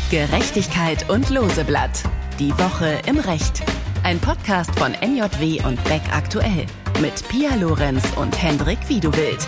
Gerechtigkeit und Loseblatt. Die Woche im Recht. Ein Podcast von NJW und Beck Aktuell. Mit Pia Lorenz und Hendrik Wiedewild.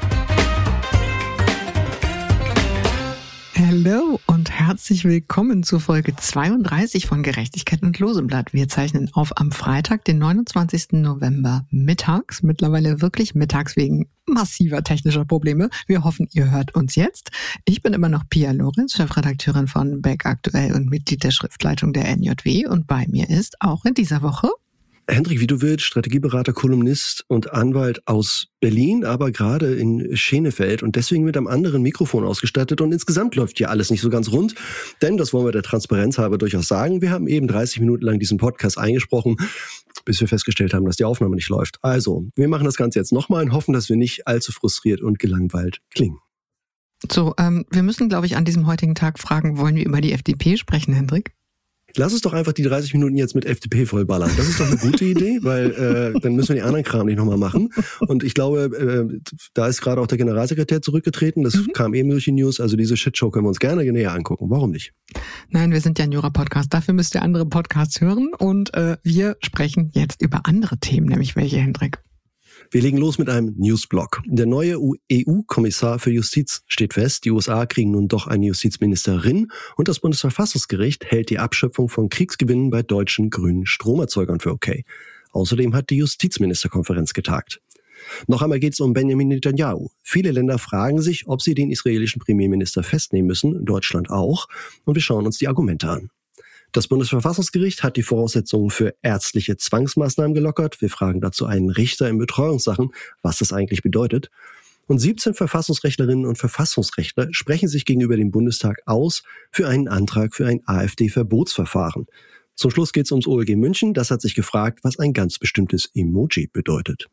Hallo und herzlich willkommen zu Folge 32 von Gerechtigkeit und Loseblatt. Wir zeichnen auf am Freitag, den 29. November mittags. Mittlerweile wirklich mittags wegen massiver technischer Probleme. Wir hoffen, ihr hört uns jetzt. Ich bin immer noch Pia Lorenz, Chefredakteurin von Beck Aktuell und Mitglied der Schriftleitung der NJW. Und bei mir ist auch in dieser Woche Hendrik Wiedewild, Strategieberater, Kolumnist und Anwalt aus Berlin, aber gerade in Schenefeld und deswegen mit einem anderen Mikrofon ausgestattet. Und insgesamt läuft hier alles nicht so ganz rund, denn, das wollen wir der Transparenz halber durchaus sagen, wir haben eben 30 Minuten lang diesen Podcast eingesprochen, bis wir festgestellt haben, dass die Aufnahme nicht läuft. Also, wir machen das Ganze jetzt nochmal und hoffen, dass wir nicht allzu frustriert und gelangweilt klingen. So, wir müssen, glaube ich, an diesem heutigen Tag fragen, wollen wir über die FDP sprechen, Hendrik? Lass uns doch einfach die 30 Minuten jetzt mit FDP vollballern. Das ist doch eine gute Idee, weil dann müssen wir die anderen Kram nicht nochmal machen. Und ich glaube, da ist gerade auch der Generalsekretär zurückgetreten. Das kam eben durch die News. Also diese Shitshow können wir uns gerne näher angucken. Warum nicht? Nein, wir sind ja ein Jura-Podcast. Dafür müsst ihr andere Podcasts hören. Und wir sprechen jetzt über andere Themen, nämlich welche, Hendrik? Wir legen los mit einem Newsblock. Der neue EU-Kommissar für Justiz steht fest. Die USA kriegen nun doch eine Justizministerin und das Bundesverfassungsgericht hält die Abschöpfung von Kriegsgewinnen bei deutschen grünen Stromerzeugern für okay. Außerdem hat die Justizministerkonferenz getagt. Noch einmal geht es um Benjamin Netanyahu. Viele Länder fragen sich, ob sie den israelischen Premierminister festnehmen müssen, Deutschland auch. Und wir schauen uns die Argumente an. Das Bundesverfassungsgericht hat die Voraussetzungen für ärztliche Zwangsmaßnahmen gelockert. Wir fragen dazu einen Richter in Betreuungssachen, was das eigentlich bedeutet. Und 17 Verfassungsrechtlerinnen und Verfassungsrechtler sprechen sich gegenüber dem Bundestag aus für einen Antrag für ein AfD-Verbotsverfahren. Zum Schluss geht es ums OLG München. Das hat sich gefragt, was ein ganz bestimmtes Emoji bedeutet.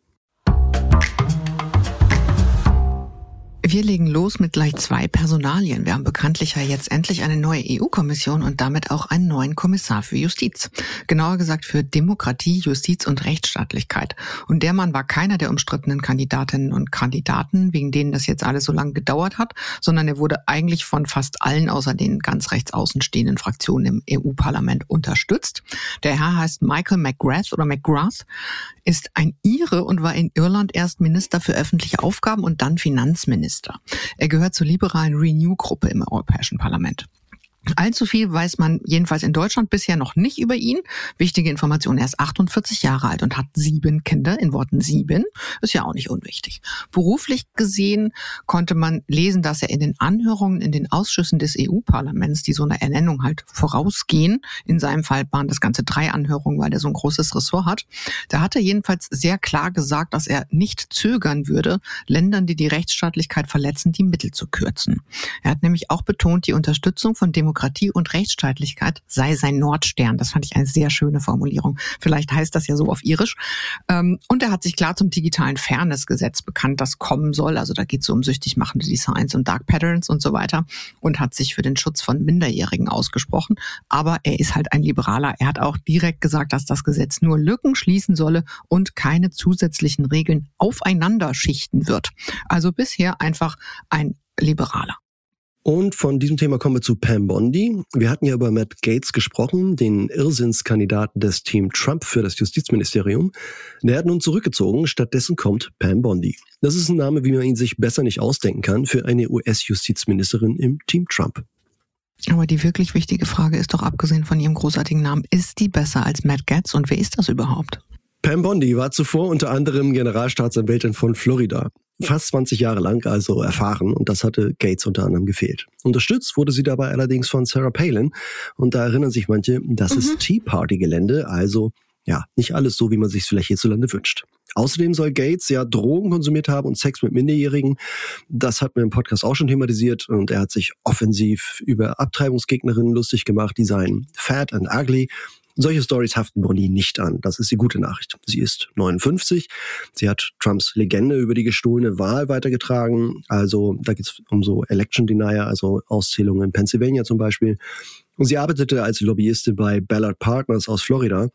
Wir legen los mit gleich 2 Personalien. Wir haben bekanntlich ja jetzt endlich eine neue EU-Kommission und damit auch einen neuen Kommissar für Justiz. Genauer gesagt für Demokratie, Justiz und Rechtsstaatlichkeit. Und der Mann war keiner der umstrittenen Kandidatinnen und Kandidaten, wegen denen das jetzt alles so lange gedauert hat, sondern er wurde eigentlich von fast allen außer den ganz rechts außen stehenden Fraktionen im EU-Parlament unterstützt. Der Herr heißt Michael McGrath, ist ein Ire und war in Irland erst Minister für öffentliche Aufgaben und dann Finanzminister. Er gehört zur liberalen Renew-Gruppe im Europäischen Parlament. Allzu viel weiß man jedenfalls in Deutschland bisher noch nicht über ihn. Wichtige Information, er ist 48 Jahre alt und hat 7 Kinder, in Worten 7. Ist ja auch nicht unwichtig. Beruflich gesehen konnte man lesen, dass er in den Anhörungen in den Ausschüssen des EU-Parlaments, die so einer Ernennung halt vorausgehen, in seinem Fall waren das Ganze 3 Anhörungen, weil er so ein großes Ressort hat, da hat er jedenfalls sehr klar gesagt, dass er nicht zögern würde, Ländern, die die Rechtsstaatlichkeit verletzen, die Mittel zu kürzen. Er hat nämlich auch betont, die Unterstützung von Demokratie und Rechtsstaatlichkeit sei sein Nordstern. Das fand ich eine sehr schöne Formulierung. Vielleicht heißt das ja so auf Irisch. Und er hat sich klar zum digitalen Fairness-Gesetz bekannt, das kommen soll. Also da geht es um süchtig machende Designs und Dark Patterns und so weiter. Und hat sich für den Schutz von Minderjährigen ausgesprochen. Aber er ist halt ein Liberaler. Er hat auch direkt gesagt, dass das Gesetz nur Lücken schließen solle und keine zusätzlichen Regeln aufeinander schichten wird. Also bisher einfach ein Liberaler. Und von diesem Thema kommen wir zu Pam Bondi. Wir hatten ja über Matt Gaetz gesprochen, den Irrsinnskandidaten des Team Trump für das Justizministerium. Der hat nun zurückgezogen, stattdessen kommt Pam Bondi. Das ist ein Name, wie man ihn sich besser nicht ausdenken kann, für eine US-Justizministerin im Team Trump. Aber die wirklich wichtige Frage ist doch, abgesehen von ihrem großartigen Namen, ist die besser als Matt Gaetz und wer ist das überhaupt? Pam Bondi war zuvor unter anderem Generalstaatsanwältin von Florida. Fast 20 Jahre lang, also erfahren, und das hatte Gaetz unter anderem gefehlt. Unterstützt wurde sie dabei allerdings von Sarah Palin und da erinnern sich manche, das ist Tea Party Gelände, also ja, nicht alles so, wie man sich vielleicht hierzulande wünscht. Außerdem soll Gaetz ja Drogen konsumiert haben und Sex mit Minderjährigen. Das hat mir im Podcast auch schon thematisiert und er hat sich offensiv über Abtreibungsgegnerinnen lustig gemacht, die seien fat and ugly. Solche Stories haften Bondi nicht an. Das ist die gute Nachricht. Sie ist 59. Sie hat Trumps Legende über die gestohlene Wahl weitergetragen. Also da geht es um so Election Denier, also Auszählungen in Pennsylvania zum Beispiel. Und sie arbeitete als Lobbyistin bei Ballard Partners aus Florida.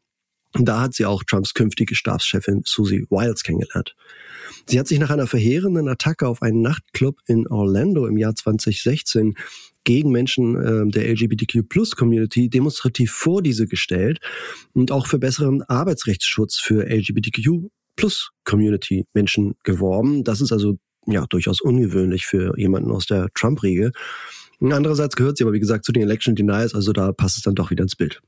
Und da hat sie auch Trumps künftige Stabschefin Susie Wiles kennengelernt. Sie hat sich nach einer verheerenden Attacke auf einen Nachtclub in Orlando im Jahr 2016 gegen Menschen der LGBTQ+-Community demonstrativ vor diese gestellt und auch für besseren Arbeitsrechtsschutz für LGBTQ+-Community-Menschen geworben. Das ist also durchaus ungewöhnlich für jemanden aus der Trump-Riege. Andererseits gehört sie aber, wie gesagt, zu den Election Deniers, also da passt es dann doch wieder ins Bild.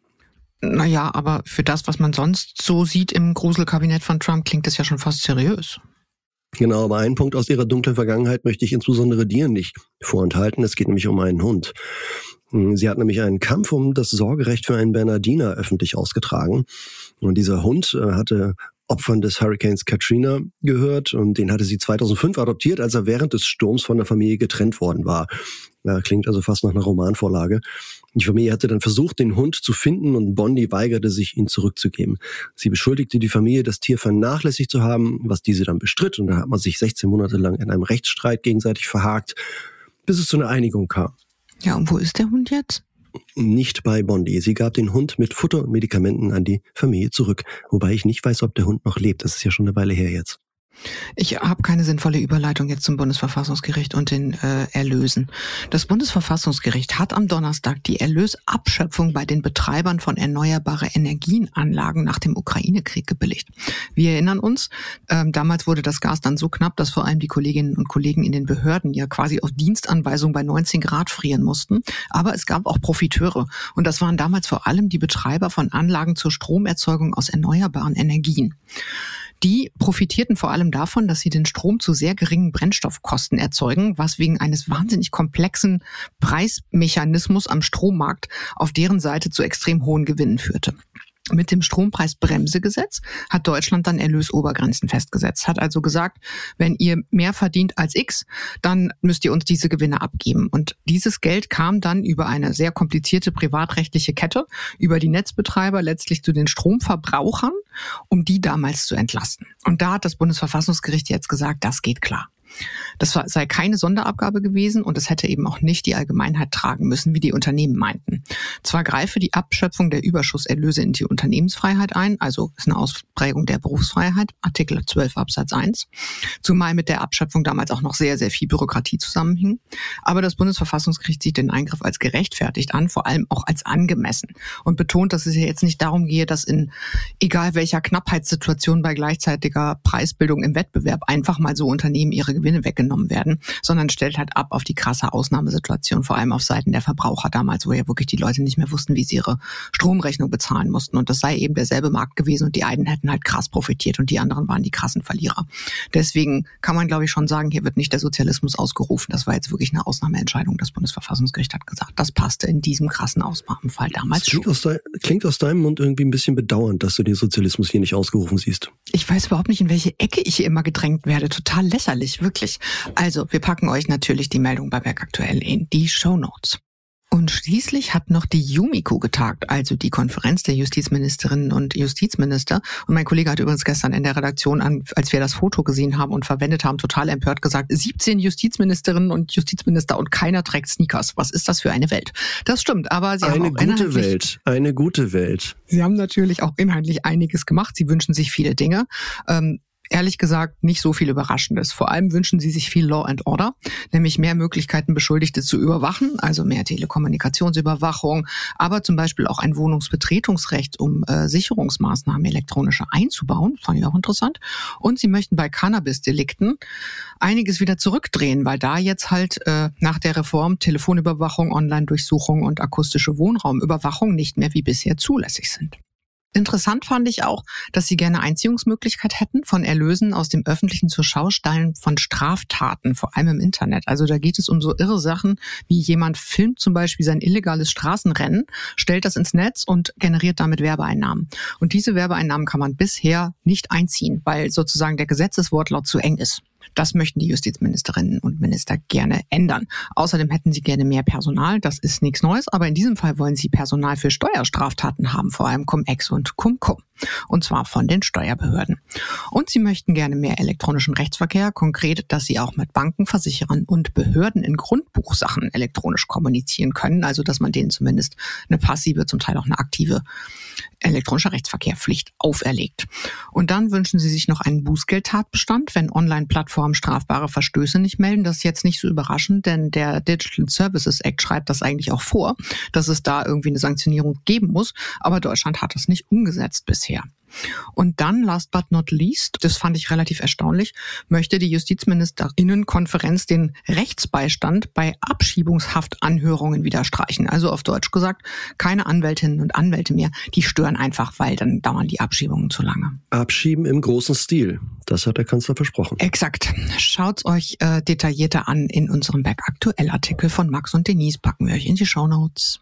Naja, aber für das, was man sonst so sieht im Gruselkabinett von Trump, klingt es ja schon fast seriös. Genau, aber einen Punkt aus ihrer dunklen Vergangenheit möchte ich insbesondere dir nicht vorenthalten. Es geht nämlich um einen Hund. Sie hat nämlich einen Kampf um das Sorgerecht für einen Bernardiner öffentlich ausgetragen. Und dieser Hund hatte Opfern des Hurrikans Katrina gehört und den hatte sie 2005 adoptiert, als er während des Sturms von der Familie getrennt worden war. Ja, klingt also fast nach einer Romanvorlage. Die Familie hatte dann versucht, den Hund zu finden und Bondi weigerte sich, ihn zurückzugeben. Sie beschuldigte die Familie, das Tier vernachlässigt zu haben, was diese dann bestritt. Und da hat man sich 16 Monate lang in einem Rechtsstreit gegenseitig verhakt, bis es zu einer Einigung kam. Ja, und wo ist der Hund jetzt? Nicht bei Bondi. Sie gab den Hund mit Futter und Medikamenten an die Familie zurück. Wobei ich nicht weiß, ob der Hund noch lebt. Das ist ja schon eine Weile her jetzt. Ich habe keine sinnvolle Überleitung jetzt zum Bundesverfassungsgericht und den Erlösen. Das Bundesverfassungsgericht hat am Donnerstag die Erlösabschöpfung bei den Betreibern von erneuerbare Energienanlagen nach dem Ukraine-Krieg gebilligt. Wir erinnern uns, damals wurde das Gas dann so knapp, dass vor allem die Kolleginnen und Kollegen in den Behörden ja quasi auf Dienstanweisung bei 19 Grad frieren mussten. Aber es gab auch Profiteure. Und das waren damals vor allem die Betreiber von Anlagen zur Stromerzeugung aus erneuerbaren Energien. Die profitierten vor allem davon, dass sie den Strom zu sehr geringen Brennstoffkosten erzeugen, was wegen eines wahnsinnig komplexen Preismechanismus am Strommarkt auf deren Seite zu extrem hohen Gewinnen führte. Mit dem Strompreisbremsegesetz hat Deutschland dann Erlösobergrenzen festgesetzt, hat also gesagt, wenn ihr mehr verdient als X, dann müsst ihr uns diese Gewinne abgeben. Und dieses Geld kam dann über eine sehr komplizierte privatrechtliche Kette, über die Netzbetreiber letztlich zu den Stromverbrauchern, um die damals zu entlasten. Und da hat das Bundesverfassungsgericht jetzt gesagt, das geht klar. Das sei keine Sonderabgabe gewesen und es hätte eben auch nicht die Allgemeinheit tragen müssen, wie die Unternehmen meinten. Zwar greife die Abschöpfung der Überschusserlöse in die Unternehmensfreiheit ein, also ist eine Ausprägung der Berufsfreiheit, Artikel 12 Absatz 1, zumal mit der Abschöpfung damals auch noch sehr, sehr viel Bürokratie zusammenhing. Aber das Bundesverfassungsgericht sieht den Eingriff als gerechtfertigt an, vor allem auch als angemessen und betont, dass es ja jetzt nicht darum gehe, dass in egal welcher Knappheitssituation bei gleichzeitiger Preisbildung im Wettbewerb einfach mal so Unternehmen ihre Gewinne weggenommen werden, sondern stellt halt ab auf die krasse Ausnahmesituation, vor allem auf Seiten der Verbraucher damals, wo ja wirklich die Leute nicht mehr wussten, wie sie ihre Stromrechnung bezahlen mussten. Und das sei eben derselbe Markt gewesen und die einen hätten halt krass profitiert und die anderen waren die krassen Verlierer. Deswegen kann man, glaube ich, schon sagen, hier wird nicht der Sozialismus ausgerufen. Das war jetzt wirklich eine Ausnahmeentscheidung. Das Bundesverfassungsgericht hat gesagt, das passte in diesem krassen Ausnahmefall damals schon. Klingt aus deinem Mund irgendwie ein bisschen bedauernd, dass du den Sozialismus hier nicht ausgerufen siehst. Ich weiß überhaupt nicht, in welche Ecke ich hier immer gedrängt werde. Total lächerlich, wirklich. Also, wir packen euch natürlich die Meldung bei Berg Aktuell in die Shownotes. Und schließlich hat noch die Jumiko getagt, also die Konferenz der Justizministerinnen und Justizminister. Und mein Kollege hat übrigens gestern in der Redaktion, als wir das Foto gesehen haben und verwendet haben, total empört gesagt, 17 Justizministerinnen und Justizminister und keiner trägt Sneakers. Was ist das für eine Welt? Das stimmt, aber sie haben auch eine gute Welt. Sie haben natürlich auch inhaltlich einiges gemacht. Sie wünschen sich viele Dinge. Ehrlich gesagt nicht so viel Überraschendes. Vor allem wünschen sie sich viel Law and Order, nämlich mehr Möglichkeiten, Beschuldigte zu überwachen, also mehr Telekommunikationsüberwachung, aber zum Beispiel auch ein Wohnungsbetretungsrecht, um Sicherungsmaßnahmen elektronischer einzubauen. Fand ich auch interessant. Und sie möchten bei Cannabis-Delikten einiges wieder zurückdrehen, weil da jetzt halt nach der Reform Telefonüberwachung, Online-Durchsuchung und akustische Wohnraumüberwachung nicht mehr wie bisher zulässig sind. Interessant fand ich auch, dass sie gerne Einziehungsmöglichkeit hätten von Erlösen aus dem öffentlichen Zurschaustellen von Straftaten, vor allem im Internet. Also da geht es um so irre Sachen, wie jemand filmt zum Beispiel sein illegales Straßenrennen, stellt das ins Netz und generiert damit Werbeeinnahmen. Und diese Werbeeinnahmen kann man bisher nicht einziehen, weil sozusagen der Gesetzeswortlaut zu eng ist. Das möchten die Justizministerinnen und Minister gerne ändern. Außerdem hätten sie gerne mehr Personal. Das ist nichts Neues, aber in diesem Fall wollen sie Personal für Steuerstraftaten haben, vor allem Cum-Ex und Cum-Cum. und zwar von den Steuerbehörden. Und sie möchten gerne mehr elektronischen Rechtsverkehr, konkret, dass sie auch mit Banken, Versicherern und Behörden in Grundbuchsachen elektronisch kommunizieren können, also dass man denen zumindest eine passive, zum Teil auch eine aktive elektronische Rechtsverkehrpflicht auferlegt. Und dann wünschen sie sich noch einen Bußgeldtatbestand, wenn Online-Plattformen strafbare Verstöße nicht melden. Das ist jetzt nicht so überraschend, denn der Digital Services Act schreibt das eigentlich auch vor, dass es da irgendwie eine Sanktionierung geben muss. Aber Deutschland hat das nicht umgesetzt bisher. Und dann, last but not least, das fand ich relativ erstaunlich, möchte die Justizministerinnenkonferenz den Rechtsbeistand bei Abschiebungshaftanhörungen wieder streichen. Also auf Deutsch gesagt, keine Anwältinnen und Anwälte mehr, die stören einfach, weil dann dauern die Abschiebungen zu lange. Abschieben im großen Stil, das hat der Kanzler versprochen. Exakt. Schaut's euch detaillierter an in unserem Back aktuell Artikel von Max und Denise, packen wir euch in die Shownotes.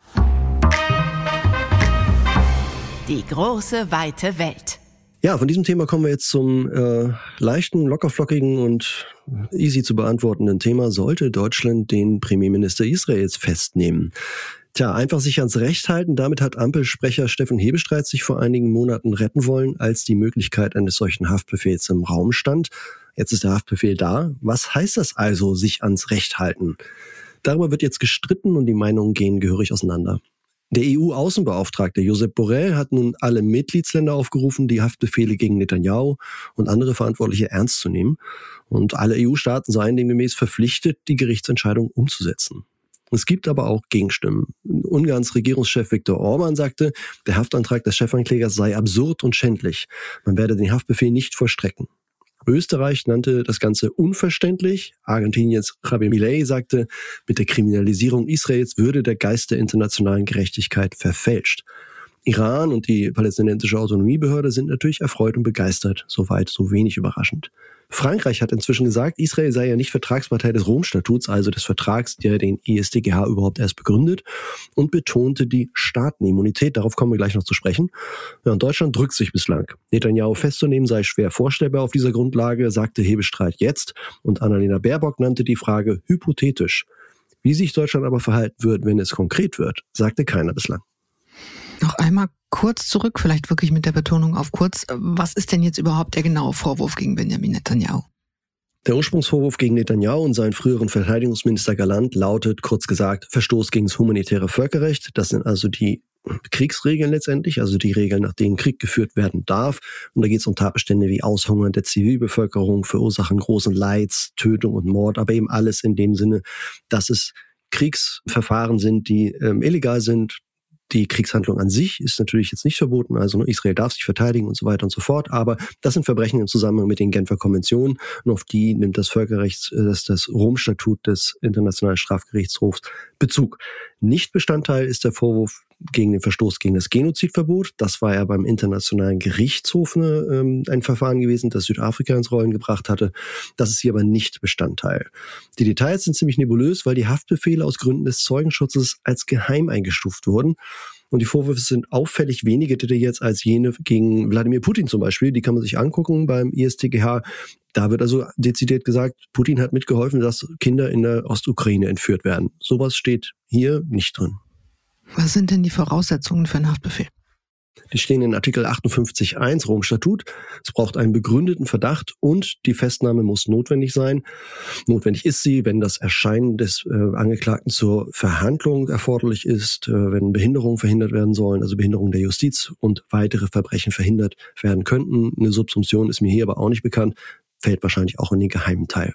Die große, weite Welt. Ja, von diesem Thema kommen wir jetzt zum leichten, lockerflockigen und easy zu beantwortenden Thema. Sollte Deutschland den Premierminister Israels festnehmen? Tja, einfach sich ans Recht halten. Damit hat Ampelsprecher Steffen Hebestreit sich vor einigen Monaten retten wollen, als die Möglichkeit eines solchen Haftbefehls im Raum stand. Jetzt ist der Haftbefehl da. Was heißt das also, sich ans Recht halten? Darüber wird jetzt gestritten und die Meinungen gehen gehörig auseinander. Der EU-Außenbeauftragte Josep Borrell hat nun alle Mitgliedsländer aufgerufen, die Haftbefehle gegen Netanyahu und andere Verantwortliche ernst zu nehmen. Und alle EU-Staaten seien demgemäß verpflichtet, die Gerichtsentscheidung umzusetzen. Es gibt aber auch Gegenstimmen. Ungarns Regierungschef Viktor Orban sagte, der Haftantrag des Chefanklägers sei absurd und schändlich. Man werde den Haftbefehl nicht vollstrecken. Österreich nannte das Ganze unverständlich. Argentiniens Javier Milei sagte, mit der Kriminalisierung Israels würde der Geist der internationalen Gerechtigkeit verfälscht. Iran und die palästinensische Autonomiebehörde sind natürlich erfreut und begeistert, soweit so wenig überraschend. Frankreich hat inzwischen gesagt, Israel sei ja nicht Vertragspartei des Rom-Statuts, also des Vertrags, der den IStGH überhaupt erst begründet, und betonte die Staatenimmunität. Darauf kommen wir gleich noch zu sprechen. Ja, und Deutschland drückt sich bislang. Netanyahu festzunehmen sei schwer vorstellbar auf dieser Grundlage, sagte Hebestreit jetzt, und Annalena Baerbock nannte die Frage hypothetisch. Wie sich Deutschland aber verhalten wird, wenn es konkret wird, sagte keiner bislang. Noch einmal kurz zurück, vielleicht wirklich mit der Betonung auf kurz. Was ist denn jetzt überhaupt der genaue Vorwurf gegen Benjamin Netanyahu? Der Ursprungsvorwurf gegen Netanyahu und seinen früheren Verteidigungsminister Galland lautet, kurz gesagt, Verstoß gegen das humanitäre Völkerrecht. Das sind also die Kriegsregeln letztendlich, also die Regeln, nach denen Krieg geführt werden darf. Und da geht es um Tatbestände wie Aushungern der Zivilbevölkerung, Verursachen großen Leids, Tötung und Mord, aber eben alles in dem Sinne, dass es Kriegsverfahren sind, die illegal sind. Die Kriegshandlung an sich ist natürlich jetzt nicht verboten, also Israel darf sich verteidigen und so weiter und so fort, aber das sind Verbrechen im Zusammenhang mit den Genfer Konventionen und auf die nimmt das Völkerrecht, das Rom-Statut des Internationalen Strafgerichtshofs Bezug. Nicht Bestandteil ist der Vorwurf gegen den Verstoß gegen das Genozidverbot. Das war ja beim Internationalen Gerichtshof ein Verfahren gewesen, das Südafrika ins Rollen gebracht hatte. Das ist hier aber nicht Bestandteil. Die Details sind ziemlich nebulös, weil die Haftbefehle aus Gründen des Zeugenschutzes als geheim eingestuft wurden. Und die Vorwürfe sind auffällig weniger detailliert als jene gegen Wladimir Putin zum Beispiel. Die kann man sich angucken beim IStGH. Da wird also dezidiert gesagt, Putin hat mitgeholfen, dass Kinder in der Ostukraine entführt werden. Sowas steht hier nicht drin. Was sind denn die Voraussetzungen für einen Haftbefehl? Die stehen in Artikel 58.1 Rom-Statut. Es braucht einen begründeten Verdacht und die Festnahme muss notwendig sein. Notwendig ist sie, wenn das Erscheinen des Angeklagten zur Verhandlung erforderlich ist, wenn Behinderungen verhindert werden sollen, also Behinderung der Justiz und weitere Verbrechen verhindert werden könnten. Eine Subsumption ist mir hier aber auch nicht bekannt, fällt wahrscheinlich auch in den geheimen Teil.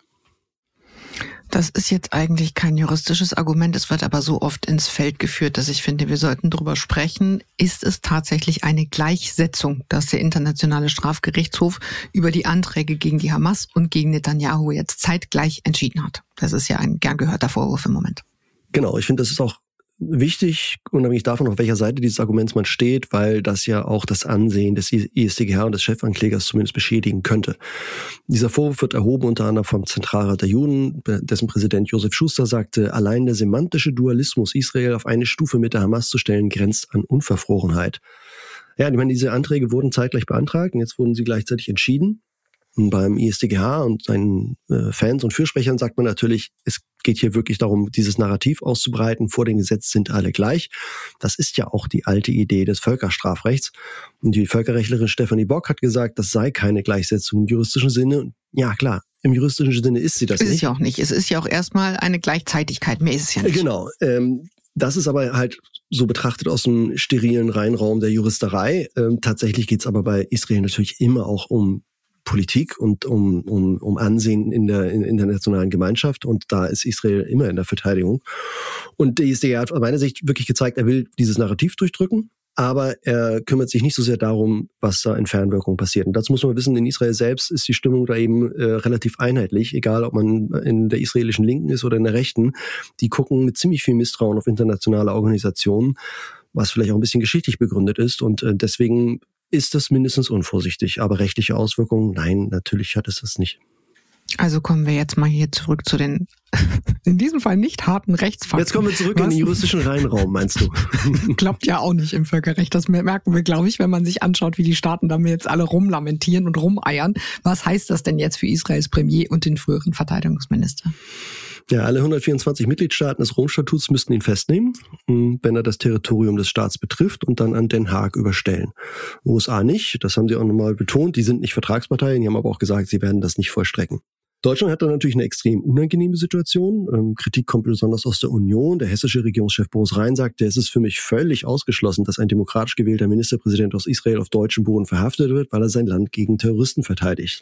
Das ist jetzt eigentlich kein juristisches Argument, es wird aber so oft ins Feld geführt, dass ich finde, wir sollten drüber sprechen. Ist es tatsächlich eine Gleichsetzung, dass der Internationale Strafgerichtshof über die Anträge gegen die Hamas und gegen Netanyahu jetzt zeitgleich entschieden hat? Das ist ja ein gern gehörter Vorwurf im Moment. Genau, ich finde, das ist auch wichtig, unabhängig davon, auf welcher Seite dieses Arguments man steht, weil das ja auch das Ansehen des IStGH und des Chefanklägers zumindest beschädigen könnte. Dieser Vorwurf wird erhoben unter anderem vom Zentralrat der Juden, dessen Präsident Josef Schuster sagte, allein der semantische Dualismus, Israel auf eine Stufe mit der Hamas zu stellen, grenzt an Unverfrorenheit. Ja, ich meine, diese Anträge wurden zeitgleich beantragt und jetzt wurden sie gleichzeitig entschieden. Beim IStGH und seinen Fans und Fürsprechern sagt man natürlich, es geht hier wirklich darum, dieses Narrativ auszubreiten. Vor dem Gesetz sind alle gleich. Das ist ja auch die alte Idee des Völkerstrafrechts. Und die Völkerrechtlerin Stefanie Bock hat gesagt, das sei keine Gleichsetzung im juristischen Sinne. Und ja, klar, im juristischen Sinne ist sie das nicht. Ist es ja auch nicht. Es ist ja auch erstmal eine Gleichzeitigkeit. Mehr ist es ja nicht. Genau. Das ist aber halt so betrachtet aus dem sterilen Reinraum der Juristerei. Tatsächlich geht es aber bei Israel natürlich immer auch um Politik und um Ansehen in der internationalen Gemeinschaft. Und da ist Israel immer in der Verteidigung. Und der IStGH hat aus meiner Sicht wirklich gezeigt, er will dieses Narrativ durchdrücken, aber er kümmert sich nicht so sehr darum, was da in Fernwirkung passiert. Und dazu muss man wissen, in Israel selbst ist die Stimmung da eben relativ einheitlich, egal ob man in der israelischen Linken ist oder in der Rechten. Die gucken mit ziemlich viel Misstrauen auf internationale Organisationen, was vielleicht auch ein bisschen geschichtlich begründet ist. Und deswegen ist das mindestens unvorsichtig. Aber rechtliche Auswirkungen, nein, natürlich hat es das nicht. Also kommen wir jetzt mal hier zurück zu den, in diesem Fall nicht harten Rechtsfakten. Jetzt kommen wir zurück in den juristischen Reinraum, meinst du? Klappt ja auch nicht im Völkerrecht. Das merken wir, glaube ich, wenn man sich anschaut, wie die Staaten damit jetzt alle rumlamentieren und rumeiern. Was heißt das denn jetzt für Israels Premier und den früheren Verteidigungsminister? Ja, alle 124 Mitgliedstaaten des Rom-Statuts müssten ihn festnehmen, wenn er das Territorium des Staats betrifft und dann an Den Haag überstellen. USA nicht, das haben sie auch nochmal betont, die sind nicht Vertragsparteien, die haben aber auch gesagt, sie werden das nicht vollstrecken. Deutschland hat da natürlich eine extrem unangenehme Situation. Kritik kommt besonders aus der Union. Der hessische Regierungschef Boris Rhein sagte, es ist für mich völlig ausgeschlossen, dass ein demokratisch gewählter Ministerpräsident aus Israel auf deutschem Boden verhaftet wird, weil er sein Land gegen Terroristen verteidigt.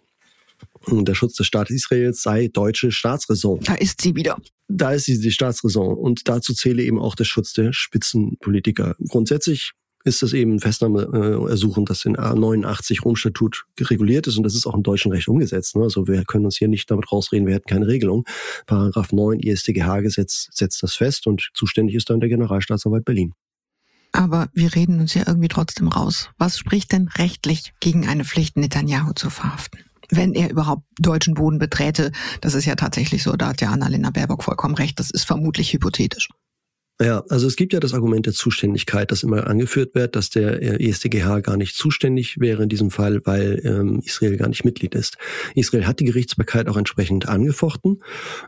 Und der Schutz des Staates Israels sei deutsche Staatsräson. Da ist sie wieder. Da ist sie, die Staatsräson. Und dazu zähle eben auch der Schutz der Spitzenpolitiker. Grundsätzlich ist das eben ein Festnahmeersuchen, das in 89 Rom-Statut reguliert ist. Und das ist auch im deutschen Recht umgesetzt. Also wir können uns hier nicht damit rausreden, wir hätten keine Regelung. Paragraph 9 IStGH-Gesetz setzt das fest und zuständig ist dann der Generalstaatsanwalt Berlin. Aber wir reden uns ja irgendwie trotzdem raus. Was spricht denn rechtlich gegen eine Pflicht, Netanyahu zu verhaften? Wenn er überhaupt deutschen Boden beträte, das ist ja tatsächlich so, da hat ja Annalena Baerbock vollkommen recht, das ist vermutlich hypothetisch. Ja, also es gibt ja das Argument der Zuständigkeit, das immer angeführt wird, dass der IStGH gar nicht zuständig wäre in diesem Fall, weil Israel gar nicht Mitglied ist. Israel hat die Gerichtsbarkeit auch entsprechend angefochten.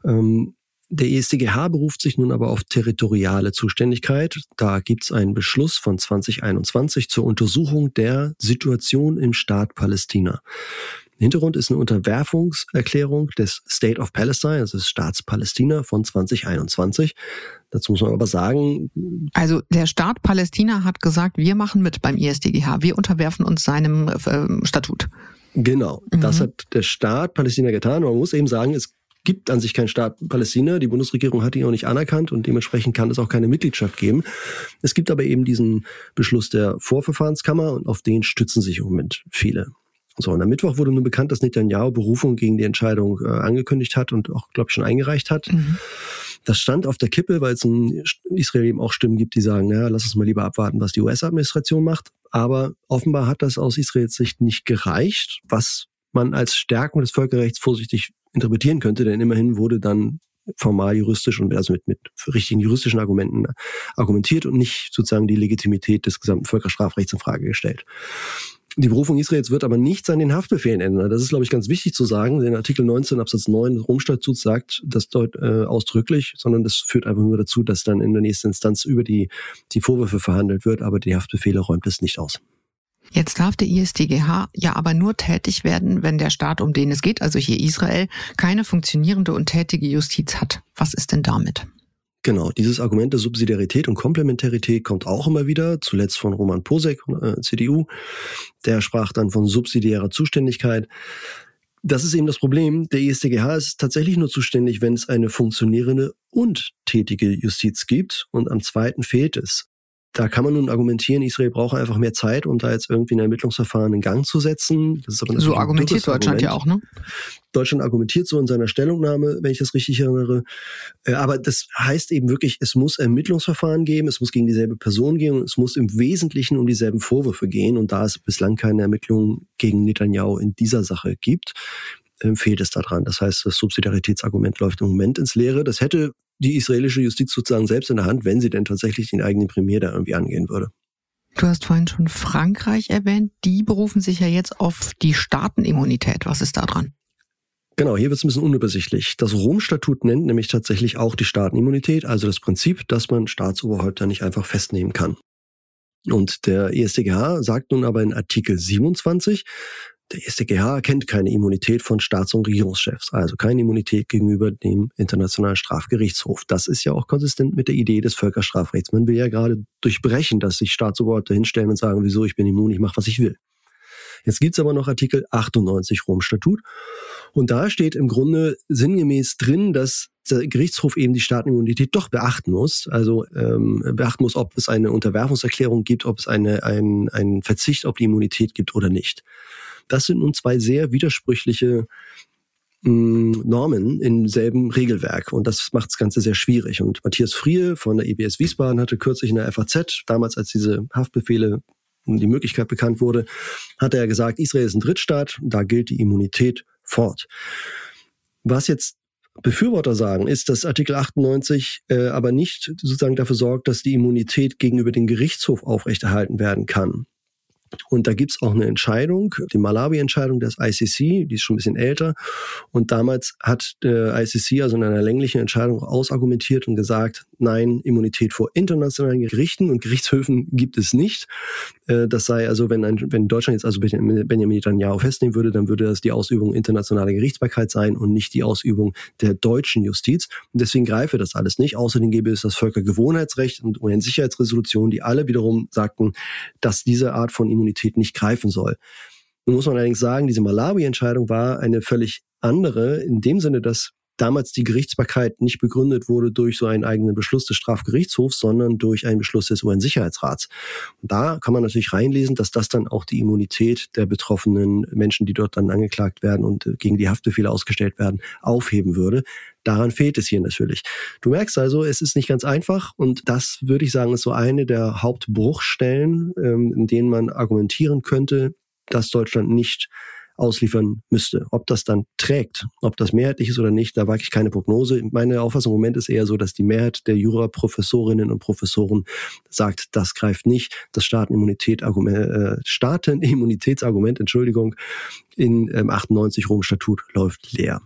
Der IStGH beruft sich nun aber auf territoriale Zuständigkeit. Da gibt es einen Beschluss von 2021 zur Untersuchung der Situation im Staat Palästina. Hintergrund ist eine Unterwerfungserklärung des State of Palestine, also des Staats Palästina von 2021. Dazu muss man aber sagen... Also der Staat Palästina hat gesagt, wir machen mit beim IStGH, wir unterwerfen uns seinem Statut. Genau, das hat der Staat Palästina getan. Man muss eben sagen, es gibt an sich keinen Staat Palästina. Die Bundesregierung hat ihn auch nicht anerkannt und dementsprechend kann es auch keine Mitgliedschaft geben. Es gibt aber eben diesen Beschluss der Vorverfahrenskammer und auf den stützen sich im Moment viele. So, und am Mittwoch wurde nun bekannt, dass Netanyahu Berufung gegen die Entscheidung angekündigt hat und auch, glaube ich, schon eingereicht hat. Das stand auf der Kippe, weil es in Israel eben auch Stimmen gibt, die sagen, naja, lass uns mal lieber abwarten, was die US-Administration macht. Aber offenbar hat das aus Israels Sicht nicht gereicht, was man als Stärkung des Völkerrechts vorsichtig interpretieren könnte, denn immerhin wurde dann formal juristisch und also mit richtigen juristischen Argumenten argumentiert und nicht sozusagen die Legitimität des gesamten Völkerstrafrechts in Frage gestellt. Die Berufung Israels wird aber nichts an den Haftbefehlen ändern. Das ist, glaube ich, ganz wichtig zu sagen. Denn Artikel 19 Absatz 9 des Rom-Statuts sagt das dort ausdrücklich, sondern das führt einfach nur dazu, dass dann in der nächsten Instanz über die Vorwürfe verhandelt wird, aber die Haftbefehle räumt es nicht aus. Jetzt darf der IStGH ja aber nur tätig werden, wenn der Staat, um den es geht, also hier Israel, keine funktionierende und tätige Justiz hat. Was ist denn damit? Genau, dieses Argument der Subsidiarität und Komplementarität kommt auch immer wieder, zuletzt von Roman Posek, CDU. Der sprach dann von subsidiärer Zuständigkeit. Das ist eben das Problem. Der IStGH ist tatsächlich nur zuständig, wenn es eine funktionierende und tätige Justiz gibt. Und am zweiten fehlt es. Da kann man nun argumentieren, Israel braucht einfach mehr Zeit, um da jetzt irgendwie ein Ermittlungsverfahren in Gang zu setzen. Das ist aber so argumentiert Deutschland ja auch, ne? Deutschland argumentiert so in seiner Stellungnahme, wenn ich das richtig erinnere. Aber das heißt eben wirklich, es muss Ermittlungsverfahren geben, es muss gegen dieselbe Person gehen und es muss im Wesentlichen um dieselben Vorwürfe gehen. Und da es bislang keine Ermittlungen gegen Netanyahu in dieser Sache gibt, fehlt es daran. Das heißt, das Subsidiaritätsargument läuft im Moment ins Leere. Das hätte die israelische Justiz sozusagen selbst in der Hand, wenn sie denn tatsächlich den eigenen Premier da irgendwie angehen würde. Du hast vorhin schon Frankreich erwähnt. Die berufen sich ja jetzt auf die Staatenimmunität. Was ist da dran? Genau, hier wird es ein bisschen unübersichtlich. Das Rom-Statut nennt nämlich tatsächlich auch die Staatenimmunität, also das Prinzip, dass man Staatsoberhäupter nicht einfach festnehmen kann. Und der EStGH sagt nun aber in Artikel 27, der EStGH kennt keine Immunität von Staats- und Regierungschefs, also keine Immunität gegenüber dem Internationalen Strafgerichtshof. Das ist ja auch konsistent mit der Idee des Völkerstrafrechts. Man will ja gerade durchbrechen, dass sich Staatsoberhäupter hinstellen und sagen, wieso, ich bin immun, ich mache, was ich will. Jetzt gibt's aber noch Artikel 98 Rom-Statut. Und da steht im Grunde sinngemäß drin, dass der Gerichtshof eben die Staatenimmunität doch beachten muss. Also beachten muss, ob es eine Unterwerfungserklärung gibt, ob es einen Verzicht auf die Immunität gibt oder nicht. Das sind nun zwei sehr widersprüchliche Normen im selben Regelwerk. Und das macht das Ganze sehr schwierig. Und Matthias Friehe von der EBS Wiesbaden hatte kürzlich in der FAZ, damals als diese Haftbefehle die Möglichkeit bekannt wurde, hat er gesagt, Israel ist ein Drittstaat, da gilt die Immunität fort. Was jetzt Befürworter sagen, ist, dass Artikel 98 aber nicht sozusagen dafür sorgt, dass die Immunität gegenüber dem Gerichtshof aufrechterhalten werden kann. Und da gibt's auch eine Entscheidung, die Malawi-Entscheidung des ICC, die ist schon ein bisschen älter. Und damals hat der ICC also in einer länglichen Entscheidung ausargumentiert und gesagt, nein, Immunität vor internationalen Gerichten und Gerichtshöfen gibt es nicht. Das sei also, wenn Deutschland jetzt also Benjamin Netanyahu festnehmen würde, dann würde das die Ausübung internationaler Gerichtsbarkeit sein und nicht die Ausübung der deutschen Justiz. Und deswegen greife das alles nicht. Außerdem gäbe es das Völkergewohnheitsrecht und UN-Sicherheitsresolutionen, die alle wiederum sagten, dass diese Art von Immunität nicht greifen soll. Nun muss man allerdings sagen, diese Malawi-Entscheidung war eine völlig andere, in dem Sinne, dass damals die Gerichtsbarkeit nicht begründet wurde durch so einen eigenen Beschluss des Strafgerichtshofs, sondern durch einen Beschluss des UN-Sicherheitsrats. Und da kann man natürlich reinlesen, dass das dann auch die Immunität der betroffenen Menschen, die dort dann angeklagt werden und gegen die Haftbefehle ausgestellt werden, aufheben würde. Daran fehlt es hier natürlich. Du merkst also, es ist nicht ganz einfach und das, würde ich sagen, ist so eine der Hauptbruchstellen, in denen man argumentieren könnte, dass Deutschland nicht ausliefern müsste. Ob das dann trägt, ob das mehrheitlich ist oder nicht, da wage ich keine Prognose. Meine Auffassung im Moment ist eher so, dass die Mehrheit der Jura-Professorinnen und Professoren sagt, das greift nicht. Das Staatenimmunitätsargument, in 98 Rom-Statut läuft leer.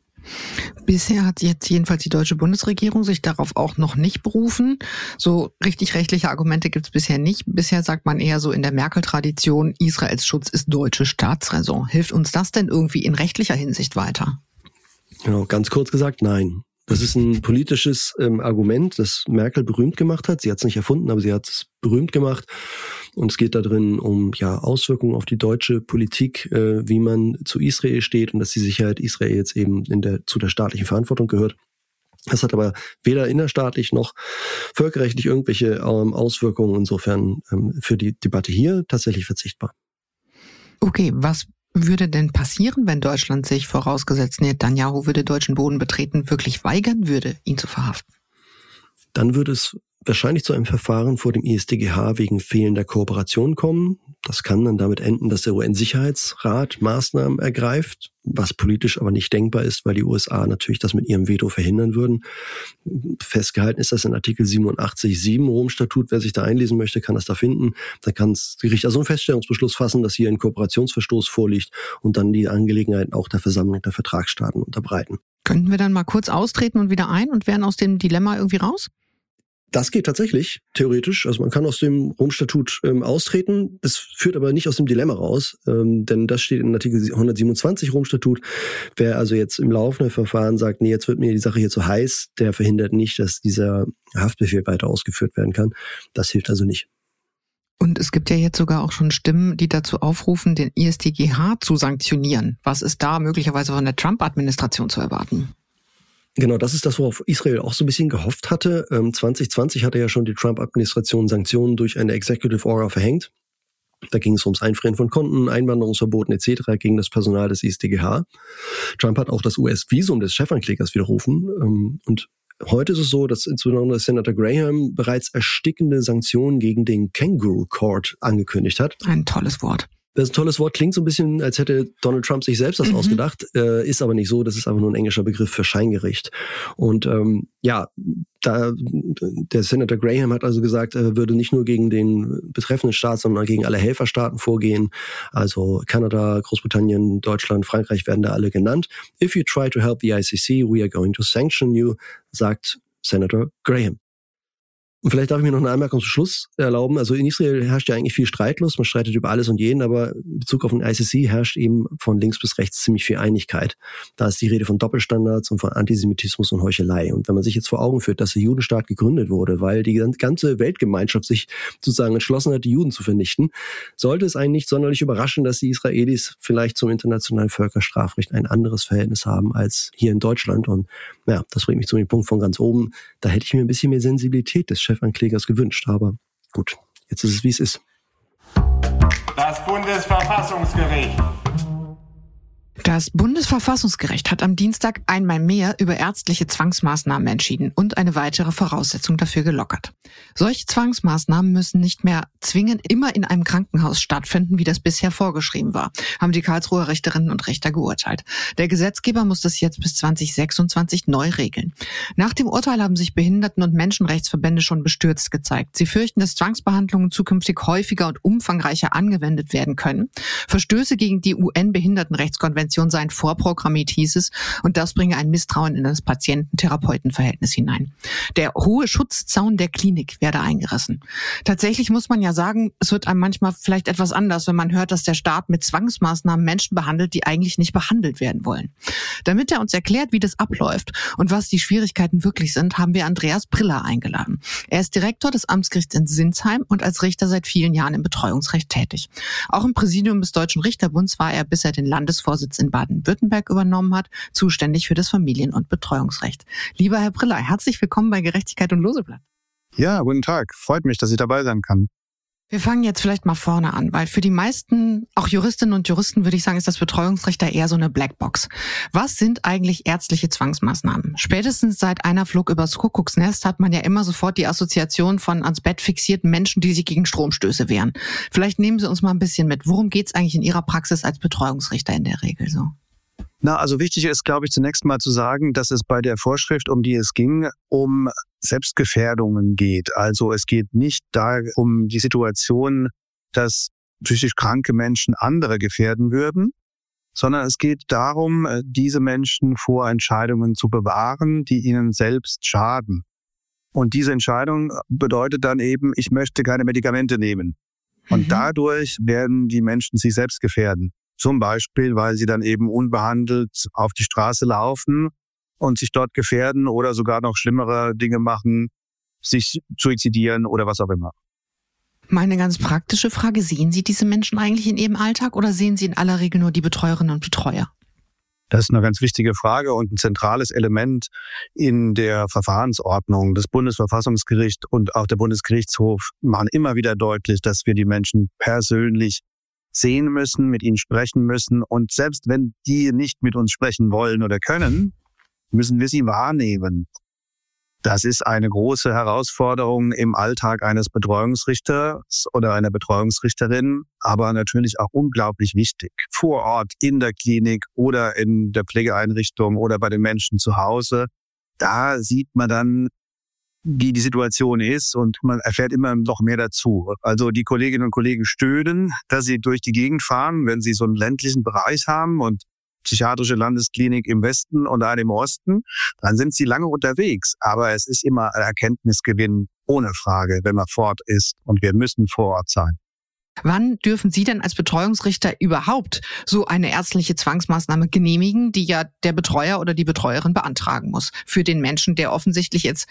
Bisher hat jetzt jedenfalls die deutsche Bundesregierung sich darauf auch noch nicht berufen. So richtig rechtliche Argumente gibt es bisher nicht. Bisher sagt man eher so in der Merkel-Tradition, Israels Schutz ist deutsche Staatsräson. Hilft uns das denn irgendwie in rechtlicher Hinsicht weiter? Genau, ganz kurz gesagt, nein. Das ist ein politisches Argument, das Merkel berühmt gemacht hat. Sie hat es nicht erfunden, aber sie hat es berühmt gemacht. Und es geht da drin um Auswirkungen auf die deutsche Politik, wie man zu Israel steht und dass die Sicherheit Israels eben zu der staatlichen Verantwortung gehört. Das hat aber weder innerstaatlich noch völkerrechtlich irgendwelche Auswirkungen. Insofern für die Debatte hier tatsächlich verzichtbar. Okay, was würde denn passieren, wenn Deutschland sich, vorausgesetzt Netanyahu würde deutschen Boden betreten, wirklich weigern würde, ihn zu verhaften? Dann würde es wahrscheinlich zu einem Verfahren vor dem EStGH wegen fehlender Kooperation kommen. Das kann dann damit enden, dass der UN-Sicherheitsrat Maßnahmen ergreift, was politisch aber nicht denkbar ist, weil die USA natürlich das mit ihrem Veto verhindern würden. Festgehalten ist das in Artikel 87.7 Rom-Statut. Wer sich da einlesen möchte, kann das da finden. Da kann das Gericht also einen Feststellungsbeschluss fassen, dass hier ein Kooperationsverstoß vorliegt und dann die Angelegenheiten auch der Versammlung der Vertragsstaaten unterbreiten. Könnten wir dann mal kurz austreten und wieder ein und wären aus dem Dilemma irgendwie raus? Das geht tatsächlich, theoretisch. Also man kann aus dem Rom-Statut austreten. Das führt aber nicht aus dem Dilemma raus, denn das steht in Artikel 127 Rom-Statut. Wer also jetzt im laufenden Verfahren sagt, nee, jetzt wird mir die Sache hier zu heiß, der verhindert nicht, dass dieser Haftbefehl weiter ausgeführt werden kann. Das hilft also nicht. Und es gibt ja jetzt sogar auch schon Stimmen, die dazu aufrufen, den EStGH zu sanktionieren. Was ist da möglicherweise von der Trump-Administration zu erwarten? Genau, das ist das, worauf Israel auch so ein bisschen gehofft hatte. 2020 hatte ja schon die Trump-Administration Sanktionen durch eine Executive Order verhängt. Da ging es ums Einfrieren von Konten, Einwanderungsverboten etc. gegen das Personal des EStGH. Trump hat auch das US-Visum des Chefanklägers widerrufen. Und heute ist es so, dass insbesondere Senator Graham bereits erstickende Sanktionen gegen den Kangaroo Court angekündigt hat. Ein tolles Wort. Das ist ein tolles Wort, klingt so ein bisschen, als hätte Donald Trump sich selbst das ausgedacht, ist aber nicht so, das ist einfach nur ein englischer Begriff für Scheingericht. Und Der Senator Graham hat also gesagt, er würde nicht nur gegen den betreffenden Staat, sondern gegen alle Helferstaaten vorgehen. Also Kanada, Großbritannien, Deutschland, Frankreich werden da alle genannt. If you try to help the ICC, we are going to sanction you, sagt Senator Graham. Und vielleicht darf ich mir noch eine Anmerkung zum Schluss erlauben. Also in Israel herrscht ja eigentlich viel Streitlust. Man streitet über alles und jeden, aber in Bezug auf den ICC herrscht eben von links bis rechts ziemlich viel Einigkeit. Da ist die Rede von Doppelstandards und von Antisemitismus und Heuchelei. Und wenn man sich jetzt vor Augen führt, dass der Judenstaat gegründet wurde, weil die ganze Weltgemeinschaft sich sozusagen entschlossen hat, die Juden zu vernichten, sollte es einen nicht sonderlich überraschen, dass die Israelis vielleicht zum internationalen Völkerstrafrecht ein anderes Verhältnis haben als hier in Deutschland. Und ja, das bringt mich zu dem Punkt von ganz oben. Da hätte ich mir ein bisschen mehr Sensibilität des Chefanklägers gewünscht, aber gut, jetzt ist es, wie es ist. Das Bundesverfassungsgericht. Das Bundesverfassungsgericht hat am Dienstag einmal mehr über ärztliche Zwangsmaßnahmen entschieden und eine weitere Voraussetzung dafür gelockert. Solche Zwangsmaßnahmen müssen nicht mehr zwingend immer in einem Krankenhaus stattfinden, wie das bisher vorgeschrieben war, haben die Karlsruher Richterinnen und Richter geurteilt. Der Gesetzgeber muss das jetzt bis 2026 neu regeln. Nach dem Urteil haben sich Behinderten- und Menschenrechtsverbände schon bestürzt gezeigt. Sie fürchten, dass Zwangsbehandlungen zukünftig häufiger und umfangreicher angewendet werden können. Verstöße gegen die UN-Behindertenrechtskonvention seien vorprogrammiert, hieß es, und das bringe ein Misstrauen in das Patienten-Therapeuten-Verhältnis hinein. Der hohe Schutzzaun der Klinik werde eingerissen. Tatsächlich muss man ja sagen, es wird einem manchmal vielleicht etwas anders, wenn man hört, dass der Staat mit Zwangsmaßnahmen Menschen behandelt, die eigentlich nicht behandelt werden wollen. Damit er uns erklärt, wie das abläuft und was die Schwierigkeiten wirklich sind, haben wir Andreas Briller eingeladen. Er ist Direktor des Amtsgerichts in Sinsheim und als Richter seit vielen Jahren im Betreuungsrecht tätig. Auch im Präsidium des Deutschen Richterbunds war er, bis er den Landesvorsitz in Baden-Württemberg übernommen hat, zuständig für das Familien- und Betreuungsrecht. Lieber Herr Briller, herzlich willkommen bei Gerechtigkeit und Loseblatt. Ja, guten Tag. Freut mich, dass ich dabei sein kann. Wir fangen jetzt vielleicht mal vorne an, weil für die meisten, auch Juristinnen und Juristen, würde ich sagen, ist das Betreuungsrecht da eher so eine Blackbox. Was sind eigentlich ärztliche Zwangsmaßnahmen? Spätestens seit einer Flug übers Kuckucksnest hat man ja immer sofort die Assoziation von ans Bett fixierten Menschen, die sich gegen Stromstöße wehren. Vielleicht nehmen Sie uns mal ein bisschen mit. Worum geht es eigentlich in Ihrer Praxis als Betreuungsrichter in der Regel so? Also wichtig ist, glaube ich, zunächst mal zu sagen, dass es bei der Vorschrift, um die es ging, um Selbstgefährdungen geht. Also es geht nicht da um die Situation, dass psychisch kranke Menschen andere gefährden würden, sondern es geht darum, diese Menschen vor Entscheidungen zu bewahren, die ihnen selbst schaden. Und diese Entscheidung bedeutet dann eben, ich möchte keine Medikamente nehmen. Und dadurch werden die Menschen sich selbst gefährden. Zum Beispiel, weil sie dann eben unbehandelt auf die Straße laufen und sich dort gefährden oder sogar noch schlimmere Dinge machen, sich suizidieren oder was auch immer. Meine ganz praktische Frage, sehen Sie diese Menschen eigentlich in Ihrem Alltag oder sehen Sie in aller Regel nur die Betreuerinnen und Betreuer? Das ist eine ganz wichtige Frage und ein zentrales Element in der Verfahrensordnung. Das Bundesverfassungsgericht und auch der Bundesgerichtshof machen immer wieder deutlich, dass wir die Menschen persönlich sehen müssen, mit ihnen sprechen müssen. Und selbst wenn die nicht mit uns sprechen wollen oder können, müssen wir sie wahrnehmen. Das ist eine große Herausforderung im Alltag eines Betreuungsrichters oder einer Betreuungsrichterin, aber natürlich auch unglaublich wichtig. Vor Ort in der Klinik oder in der Pflegeeinrichtung oder bei den Menschen zu Hause, da sieht man dann, wie die Situation ist und man erfährt immer noch mehr dazu. Also die Kolleginnen und Kollegen stöhnen, dass sie durch die Gegend fahren, wenn sie so einen ländlichen Bereich haben und psychiatrische Landesklinik im Westen und eine im Osten, dann sind sie lange unterwegs. Aber es ist immer ein Erkenntnisgewinn ohne Frage, wenn man vor Ort ist und wir müssen vor Ort sein. Wann dürfen Sie denn als Betreuungsrichter überhaupt so eine ärztliche Zwangsmaßnahme genehmigen, die ja der Betreuer oder die Betreuerin beantragen muss für den Menschen, der offensichtlich jetzt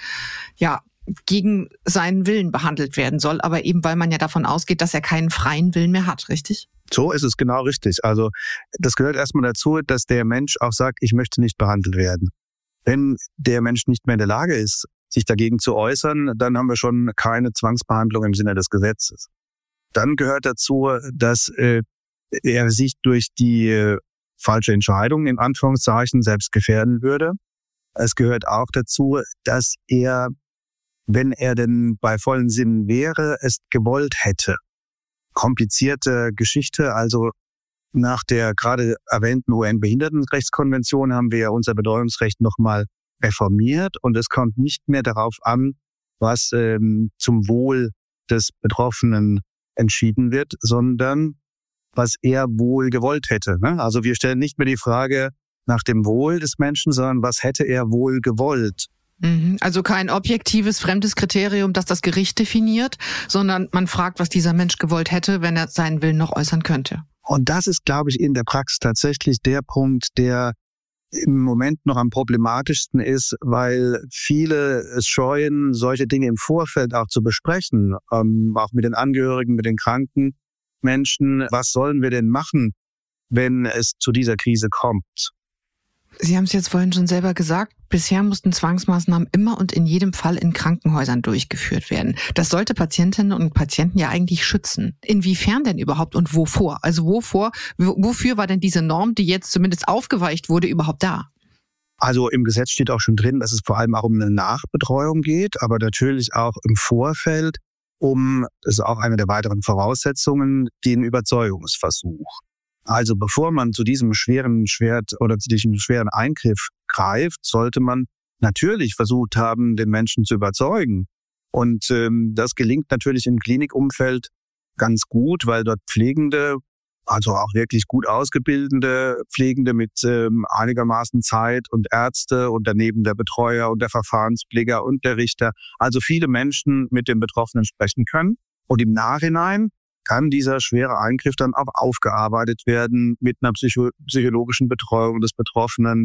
gegen seinen Willen behandelt werden soll, aber eben weil man ja davon ausgeht, dass er keinen freien Willen mehr hat, richtig? So ist es genau richtig. Also das gehört erstmal dazu, dass der Mensch auch sagt, ich möchte nicht behandelt werden. Wenn der Mensch nicht mehr in der Lage ist, sich dagegen zu äußern, dann haben wir schon keine Zwangsbehandlung im Sinne des Gesetzes. Dann gehört dazu, dass er sich durch die falsche Entscheidung in Anführungszeichen selbst gefährden würde. Es gehört auch dazu, dass er, wenn er denn bei vollen Sinnen wäre, es gewollt hätte. Komplizierte Geschichte, also nach der gerade erwähnten UN-Behindertenrechtskonvention haben wir ja unser Betreuungsrecht nochmal reformiert und es kommt nicht mehr darauf an, was zum Wohl des Betroffenen entschieden wird, sondern was er wohl gewollt hätte. Ne? Also wir stellen nicht mehr die Frage nach dem Wohl des Menschen, sondern was hätte er wohl gewollt. Also kein objektives, fremdes Kriterium, das das Gericht definiert, sondern man fragt, was dieser Mensch gewollt hätte, wenn er seinen Willen noch äußern könnte. Und das ist, glaube ich, in der Praxis tatsächlich der Punkt, der im Moment noch am problematischsten ist, weil viele es scheuen, solche Dinge im Vorfeld auch zu besprechen, auch mit den Angehörigen, mit den kranken Menschen. Was sollen wir denn machen, wenn es zu dieser Krise kommt? Sie haben es jetzt vorhin schon selber gesagt, bisher mussten Zwangsmaßnahmen immer und in jedem Fall in Krankenhäusern durchgeführt werden. Das sollte Patientinnen und Patienten ja eigentlich schützen. Inwiefern denn überhaupt und wovor? Also wofür war denn diese Norm, die jetzt zumindest aufgeweicht wurde, überhaupt da? Also im Gesetz steht auch schon drin, dass es vor allem auch um eine Nachbetreuung geht, aber natürlich auch im Vorfeld das ist auch eine der weiteren Voraussetzungen, den Überzeugungsversuch. Also bevor man zu diesem schweren Eingriff greift, sollte man natürlich versucht haben, den Menschen zu überzeugen. Und das gelingt natürlich im Klinikumfeld ganz gut, weil dort Pflegende, also auch wirklich gut ausgebildete Pflegende mit einigermaßen Zeit und Ärzte und daneben der Betreuer und der Verfahrenspfleger und der Richter, also viele Menschen mit den Betroffenen sprechen können. Und im Nachhinein kann dieser schwere Eingriff dann auch aufgearbeitet werden mit einer psychologischen Betreuung des Betroffenen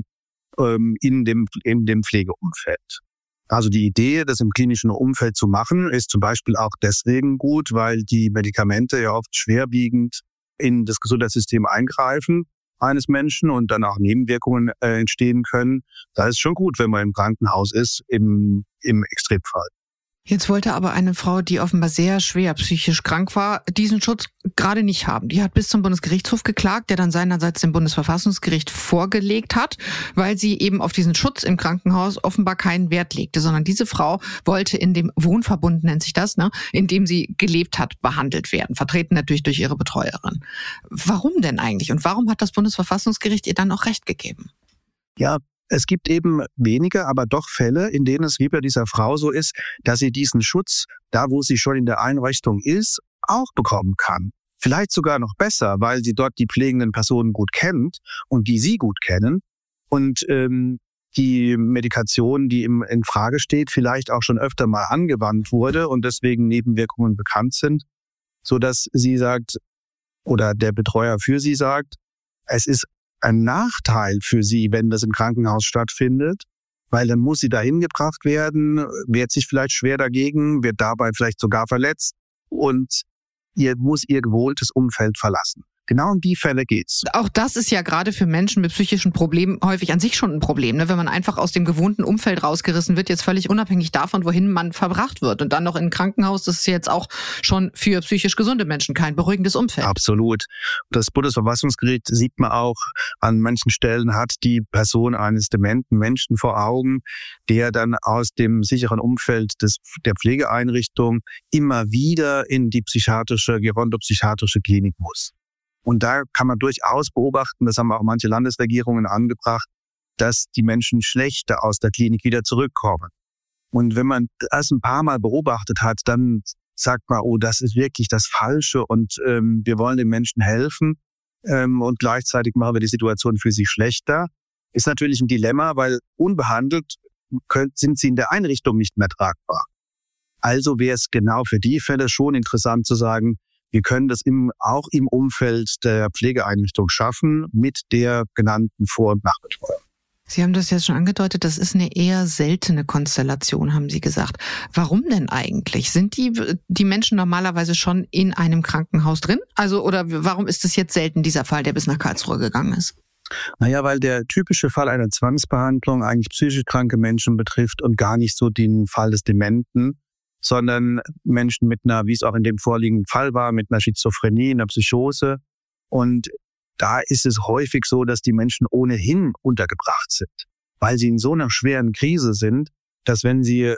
in dem Pflegeumfeld. Also die Idee, das im klinischen Umfeld zu machen, ist zum Beispiel auch deswegen gut, weil die Medikamente ja oft schwerwiegend in das Gesundheitssystem eingreifen eines Menschen und dann auch Nebenwirkungen entstehen können. Da ist schon gut, wenn man im Krankenhaus ist, im Extremfall. Jetzt wollte aber eine Frau, die offenbar sehr schwer psychisch krank war, diesen Schutz gerade nicht haben. Die hat bis zum Bundesgerichtshof geklagt, der dann seinerseits dem Bundesverfassungsgericht vorgelegt hat, weil sie eben auf diesen Schutz im Krankenhaus offenbar keinen Wert legte, sondern diese Frau wollte in dem Wohnverbund, nennt sich das, in dem sie gelebt hat, behandelt werden, vertreten natürlich durch ihre Betreuerin. Warum denn eigentlich? Und warum hat das Bundesverfassungsgericht ihr dann auch Recht gegeben? Ja, es gibt eben wenige, aber doch Fälle, in denen es wie bei dieser Frau so ist, dass sie diesen Schutz, da wo sie schon in der Einrichtung ist, auch bekommen kann. Vielleicht sogar noch besser, weil sie dort die pflegenden Personen gut kennt und die sie gut kennen und die Medikation, die in Frage steht, vielleicht auch schon öfter mal angewandt wurde und deswegen Nebenwirkungen bekannt sind, so dass sie sagt oder der Betreuer für sie sagt, es ist ein Nachteil für sie, wenn das im Krankenhaus stattfindet, weil dann muss sie dahin gebracht werden, wehrt sich vielleicht schwer dagegen, wird dabei vielleicht sogar verletzt und muss ihr gewohntes Umfeld verlassen. Genau um die Fälle geht's. Auch das ist ja gerade für Menschen mit psychischen Problemen häufig an sich schon ein Problem, ne? Wenn man einfach aus dem gewohnten Umfeld rausgerissen wird, jetzt völlig unabhängig davon, wohin man verbracht wird. Und dann noch in ein Krankenhaus, das ist jetzt auch schon für psychisch gesunde Menschen kein beruhigendes Umfeld. Absolut. Das Bundesverfassungsgericht sieht man auch an manchen Stellen, hat die Person eines dementen Menschen vor Augen, der dann aus dem sicheren Umfeld der Pflegeeinrichtung immer wieder in die gerontopsychiatrische Klinik muss. Und da kann man durchaus beobachten, das haben auch manche Landesregierungen angebracht, dass die Menschen schlechter aus der Klinik wieder zurückkommen. Und wenn man das ein paar Mal beobachtet hat, dann sagt man, oh, das ist wirklich das Falsche und wir wollen den Menschen helfen und gleichzeitig machen wir die Situation für sie schlechter. Ist natürlich ein Dilemma, weil unbehandelt sind sie in der Einrichtung nicht mehr tragbar. Also wäre es genau für die Fälle schon interessant zu sagen, wir können das auch im Umfeld der Pflegeeinrichtung schaffen mit der genannten Vor- und Nachbetreuung. Sie haben das jetzt schon angedeutet, das ist eine eher seltene Konstellation, haben Sie gesagt. Warum denn eigentlich? Sind die Menschen normalerweise schon in einem Krankenhaus drin? Also, oder warum ist es jetzt selten, dieser Fall, der bis nach Karlsruhe gegangen ist? Naja, weil der typische Fall einer Zwangsbehandlung eigentlich psychisch kranke Menschen betrifft und gar nicht so den Fall des Dementen, sondern Menschen mit einer, wie es auch in dem vorliegenden Fall war, mit einer Schizophrenie, einer Psychose. Und da ist es häufig so, dass die Menschen ohnehin untergebracht sind, weil sie in so einer schweren Krise sind, dass wenn sie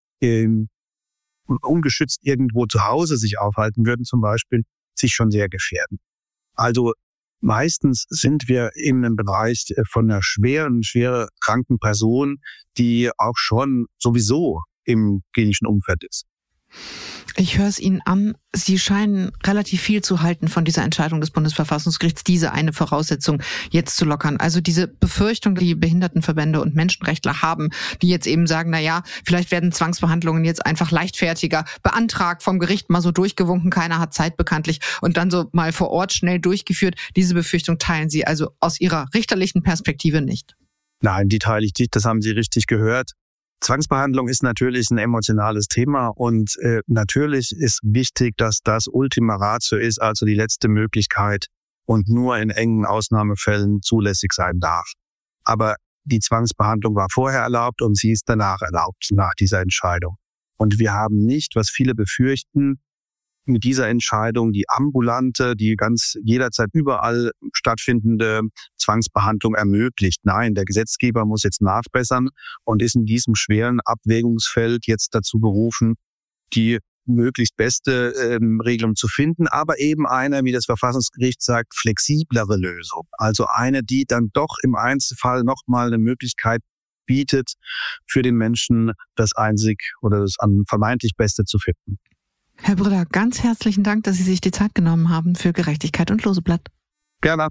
ungeschützt irgendwo zu Hause sich aufhalten würden zum Beispiel, sich schon sehr gefährden. Also Meistens sind wir in einem Bereich von einer schwer kranken Person, die auch schon sowieso im klinischen Umfeld ist. Ich höre es Ihnen an. Sie scheinen relativ viel zu halten von dieser Entscheidung des Bundesverfassungsgerichts, diese eine Voraussetzung jetzt zu lockern. Also diese Befürchtung, die Behindertenverbände und Menschenrechtler haben, die jetzt eben sagen, vielleicht werden Zwangsbehandlungen jetzt einfach leichtfertiger beantragt, vom Gericht mal so durchgewunken, keiner hat Zeit bekanntlich und dann so mal vor Ort schnell durchgeführt. Diese Befürchtung teilen Sie also aus Ihrer richterlichen Perspektive nicht? Nein, die teile ich nicht, das haben Sie richtig gehört. Zwangsbehandlung ist natürlich ein emotionales Thema und natürlich ist wichtig, dass das Ultima Ratio ist, also die letzte Möglichkeit und nur in engen Ausnahmefällen zulässig sein darf. Aber die Zwangsbehandlung war vorher erlaubt und sie ist danach erlaubt, nach dieser Entscheidung. Und wir haben nicht, was viele befürchten, mit dieser Entscheidung die ambulante, die ganz jederzeit überall stattfindende Zwangsbehandlung ermöglicht. Nein, der Gesetzgeber muss jetzt nachbessern und ist in diesem schweren Abwägungsfeld jetzt dazu berufen, die möglichst beste Regelung zu finden, aber eben eine, wie das Verfassungsgericht sagt, flexiblere Lösung. Also eine, die dann doch im Einzelfall nochmal eine Möglichkeit bietet, für den Menschen das einzig oder das vermeintlich Beste zu finden. Herr Brüder, ganz herzlichen Dank, dass Sie sich die Zeit genommen haben für Gerechtigkeit und Loseblatt. Gerne.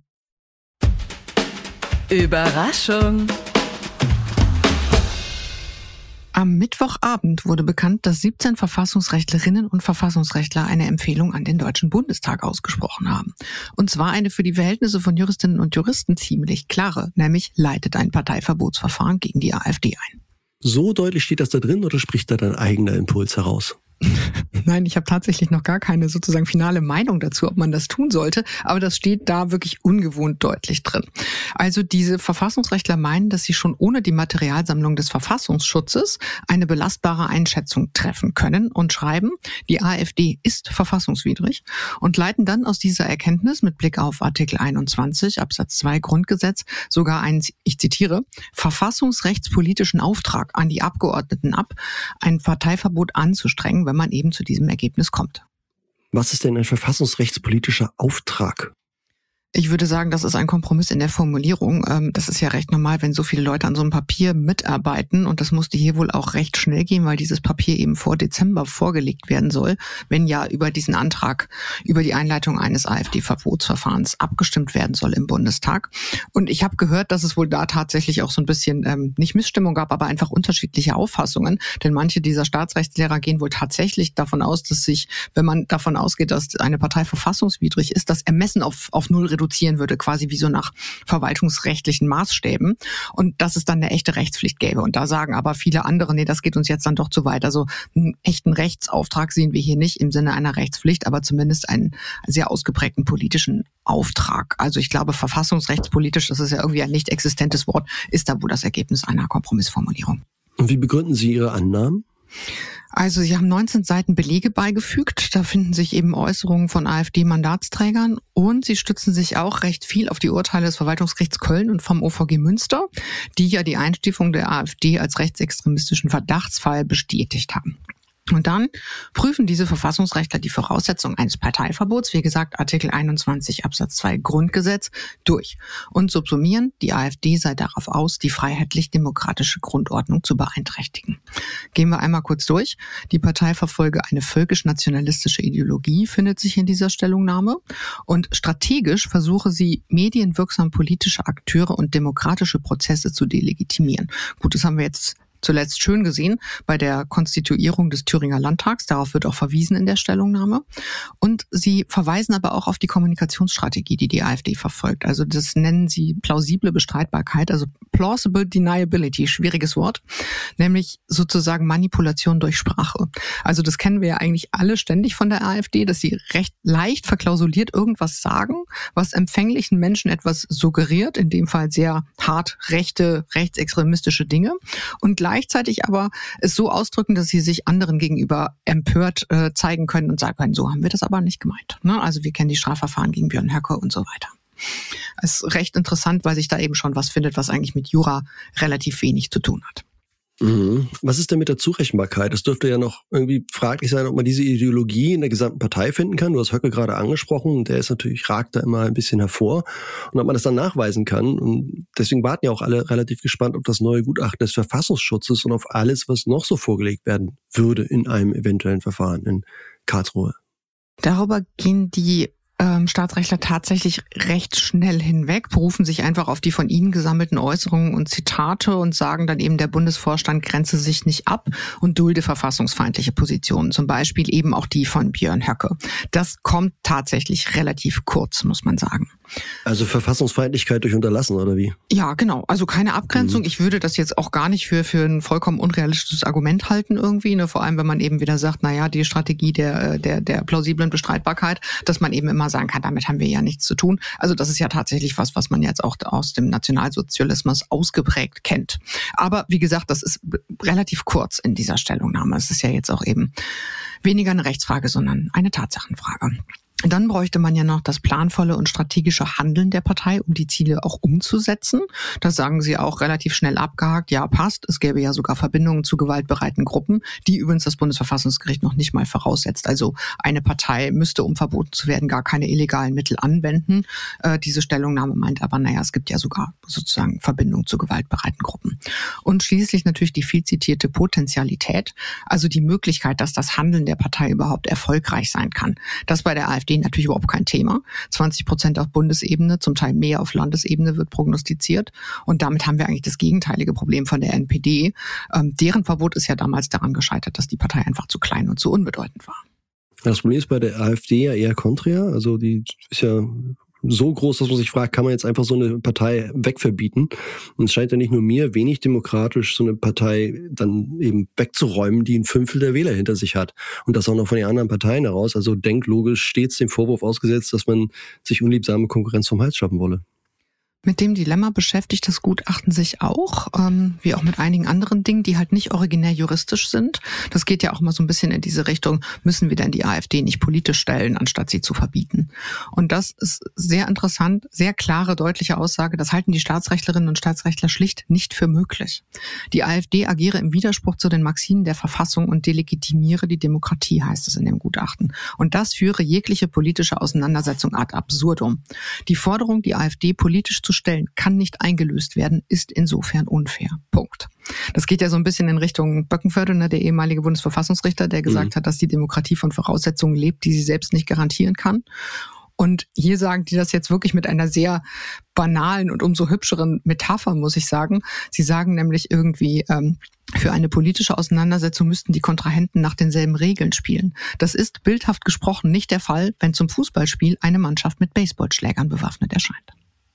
Überraschung! Am Mittwochabend wurde bekannt, dass 17 Verfassungsrechtlerinnen und Verfassungsrechtler eine Empfehlung an den Deutschen Bundestag ausgesprochen haben. Und zwar eine für die Verhältnisse von Juristinnen und Juristen ziemlich klare, nämlich leitet ein Parteiverbotsverfahren gegen die AfD ein. So deutlich steht das da drin oder spricht da dein eigener Impuls heraus? Nein, ich habe tatsächlich noch gar keine sozusagen finale Meinung dazu, ob man das tun sollte, aber das steht da wirklich ungewohnt deutlich drin. Also diese Verfassungsrechtler meinen, dass sie schon ohne die Materialsammlung des Verfassungsschutzes eine belastbare Einschätzung treffen können und schreiben, die AfD ist verfassungswidrig und leiten dann aus dieser Erkenntnis mit Blick auf Artikel 21 Absatz 2 Grundgesetz sogar einen, ich zitiere, verfassungsrechtspolitischen Auftrag an die Abgeordneten ab, ein Parteiverbot anzustrengen, wenn man eben zu diesem Ergebnis kommt. Was ist denn ein verfassungsrechtspolitischer Auftrag? Ich würde sagen, das ist ein Kompromiss in der Formulierung. Das ist ja recht normal, wenn so viele Leute an so einem Papier mitarbeiten. Und das musste hier wohl auch recht schnell gehen, weil dieses Papier eben vor Dezember vorgelegt werden soll, wenn ja über diesen Antrag, über die Einleitung eines AfD-Verbotsverfahrens abgestimmt werden soll im Bundestag. Und ich habe gehört, dass es wohl da tatsächlich auch so ein bisschen, nicht Missstimmung gab, aber einfach unterschiedliche Auffassungen. Denn manche dieser Staatsrechtslehrer gehen wohl tatsächlich davon aus, dass sich, wenn man davon ausgeht, dass eine Partei verfassungswidrig ist, das Ermessen auf null reduzieren würde, quasi wie so nach verwaltungsrechtlichen Maßstäben und dass es dann eine echte Rechtspflicht gäbe. Und da sagen aber viele andere, nee, das geht uns jetzt dann doch zu weit. Also einen echten Rechtsauftrag sehen wir hier nicht im Sinne einer Rechtspflicht, aber zumindest einen sehr ausgeprägten politischen Auftrag. Also ich glaube, verfassungsrechtspolitisch, das ist ja irgendwie ein nicht existentes Wort, ist da wohl das Ergebnis einer Kompromissformulierung. Und wie begründen Sie Ihre Annahmen? Also Sie haben 19 Seiten Belege beigefügt. Da finden sich eben Äußerungen von AfD-Mandatsträgern und Sie stützen sich auch recht viel auf die Urteile des Verwaltungsgerichts Köln und vom OVG Münster, die ja die Einstufung der AfD als rechtsextremistischen Verdachtsfall bestätigt haben. Und dann prüfen diese Verfassungsrechtler die Voraussetzungen eines Parteiverbots, wie gesagt Artikel 21 Absatz 2 Grundgesetz, durch und subsumieren, die AfD sei darauf aus, die freiheitlich-demokratische Grundordnung zu beeinträchtigen. Gehen wir einmal kurz durch. Die Partei verfolge eine völkisch-nationalistische Ideologie, findet sich in dieser Stellungnahme. Und strategisch versuche sie, medienwirksam politische Akteure und demokratische Prozesse zu delegitimieren. Gut, das haben wir jetzt zuletzt schön gesehen bei der Konstituierung des Thüringer Landtags. Darauf wird auch verwiesen in der Stellungnahme. Und sie verweisen aber auch auf die Kommunikationsstrategie, die die AfD verfolgt. Also das nennen sie plausible Bestreitbarkeit, also plausible deniability, schwieriges Wort, nämlich sozusagen Manipulation durch Sprache. Also das kennen wir ja eigentlich alle ständig von der AfD, dass sie recht leicht verklausuliert irgendwas sagen, was empfänglichen Menschen etwas suggeriert, in dem Fall sehr hart rechte, rechtsextremistische Dinge und gleichzeitig aber es so ausdrücken, dass sie sich anderen gegenüber empört zeigen können und sagen können, so haben wir das aber nicht gemeint. Ne? Also wir kennen die Strafverfahren gegen Björn Höcke und so weiter. Es ist recht interessant, weil sich da eben schon was findet, was eigentlich mit Jura relativ wenig zu tun hat. Was ist denn mit der Zurechenbarkeit? Es dürfte ja noch irgendwie fraglich sein, ob man diese Ideologie in der gesamten Partei finden kann. Du hast Höcke gerade angesprochen und der ist natürlich, ragt da immer ein bisschen hervor. Und ob man das dann nachweisen kann. Und deswegen warten ja auch alle relativ gespannt auf das neue Gutachten des Verfassungsschutzes und auf alles, was noch so vorgelegt werden würde in einem eventuellen Verfahren in Karlsruhe. Darüber gehen die Staatsrechtler tatsächlich recht schnell hinweg, berufen sich einfach auf die von ihnen gesammelten Äußerungen und Zitate und sagen dann eben, der Bundesvorstand grenze sich nicht ab und dulde verfassungsfeindliche Positionen, zum Beispiel eben auch die von Björn Höcke. Das kommt tatsächlich relativ kurz, muss man sagen. Also Verfassungsfeindlichkeit durch Unterlassen, oder wie? Ja, genau. Also keine Abgrenzung. Ich würde das jetzt auch gar nicht für ein vollkommen unrealistisches Argument halten irgendwie, ne? Vor allem, wenn man eben wieder sagt, naja, die Strategie der plausiblen Bestreitbarkeit, dass man eben immer sagen kann, damit haben wir ja nichts zu tun. Also das ist ja tatsächlich was man jetzt auch aus dem Nationalsozialismus ausgeprägt kennt. Aber wie gesagt, das ist relativ kurz in dieser Stellungnahme. Es ist ja jetzt auch eben weniger eine Rechtsfrage, sondern eine Tatsachenfrage. Dann bräuchte man ja noch das planvolle und strategische Handeln der Partei, um die Ziele auch umzusetzen. Das sagen sie auch relativ schnell abgehakt. Ja, passt. Es gäbe ja sogar Verbindungen zu gewaltbereiten Gruppen, die übrigens das Bundesverfassungsgericht noch nicht mal voraussetzt. Also eine Partei müsste, um verboten zu werden, gar keine illegalen Mittel anwenden. Diese Stellungnahme meint aber, naja, es gibt ja sogar sozusagen Verbindungen zu gewaltbereiten Gruppen. Und schließlich natürlich die viel zitierte Potentialität, also die Möglichkeit, dass das Handeln der Partei überhaupt erfolgreich sein kann. Das bei der AfD natürlich überhaupt kein Thema. 20% auf Bundesebene, zum Teil mehr auf Landesebene wird prognostiziert. Und damit haben wir eigentlich das gegenteilige Problem von der NPD. Deren Verbot ist ja damals daran gescheitert, dass die Partei einfach zu klein und zu unbedeutend war. Das Problem ist bei der AfD ja eher konträr. Also die ist ja so groß, dass man sich fragt, kann man jetzt einfach so eine Partei wegverbieten? Und es scheint ja nicht nur mir wenig demokratisch, so eine Partei dann eben wegzuräumen, die ein Fünftel der Wähler hinter sich hat. Und das auch noch von den anderen Parteien heraus. Also denklogisch stets dem Vorwurf ausgesetzt, dass man sich unliebsame Konkurrenz vom Hals schaffen wolle. Mit dem Dilemma beschäftigt das Gutachten sich auch, wie auch mit einigen anderen Dingen, die halt nicht originär juristisch sind. Das geht ja auch mal so ein bisschen in diese Richtung, müssen wir denn die AfD nicht politisch stellen, anstatt sie zu verbieten? Und das ist sehr interessant, sehr klare, deutliche Aussage. Das halten die Staatsrechtlerinnen und Staatsrechtler schlicht nicht für möglich. Die AfD agiere im Widerspruch zu den Maximen der Verfassung und delegitimiere die Demokratie, heißt es in dem Gutachten. Und das führe jegliche politische Auseinandersetzung ad absurdum. Die Forderung, die AfD politisch zu stellen, kann nicht eingelöst werden, ist insofern unfair. Punkt. Das geht ja so ein bisschen in Richtung Böckenförde, ne, der ehemalige Bundesverfassungsrichter, der gesagt hat, dass die Demokratie von Voraussetzungen lebt, die sie selbst nicht garantieren kann. Und hier sagen die das jetzt wirklich mit einer sehr banalen und umso hübscheren Metapher, muss ich sagen. Sie sagen nämlich irgendwie, für eine politische Auseinandersetzung müssten die Kontrahenten nach denselben Regeln spielen. Das ist bildhaft gesprochen nicht der Fall, wenn zum Fußballspiel eine Mannschaft mit Baseballschlägern bewaffnet erscheint.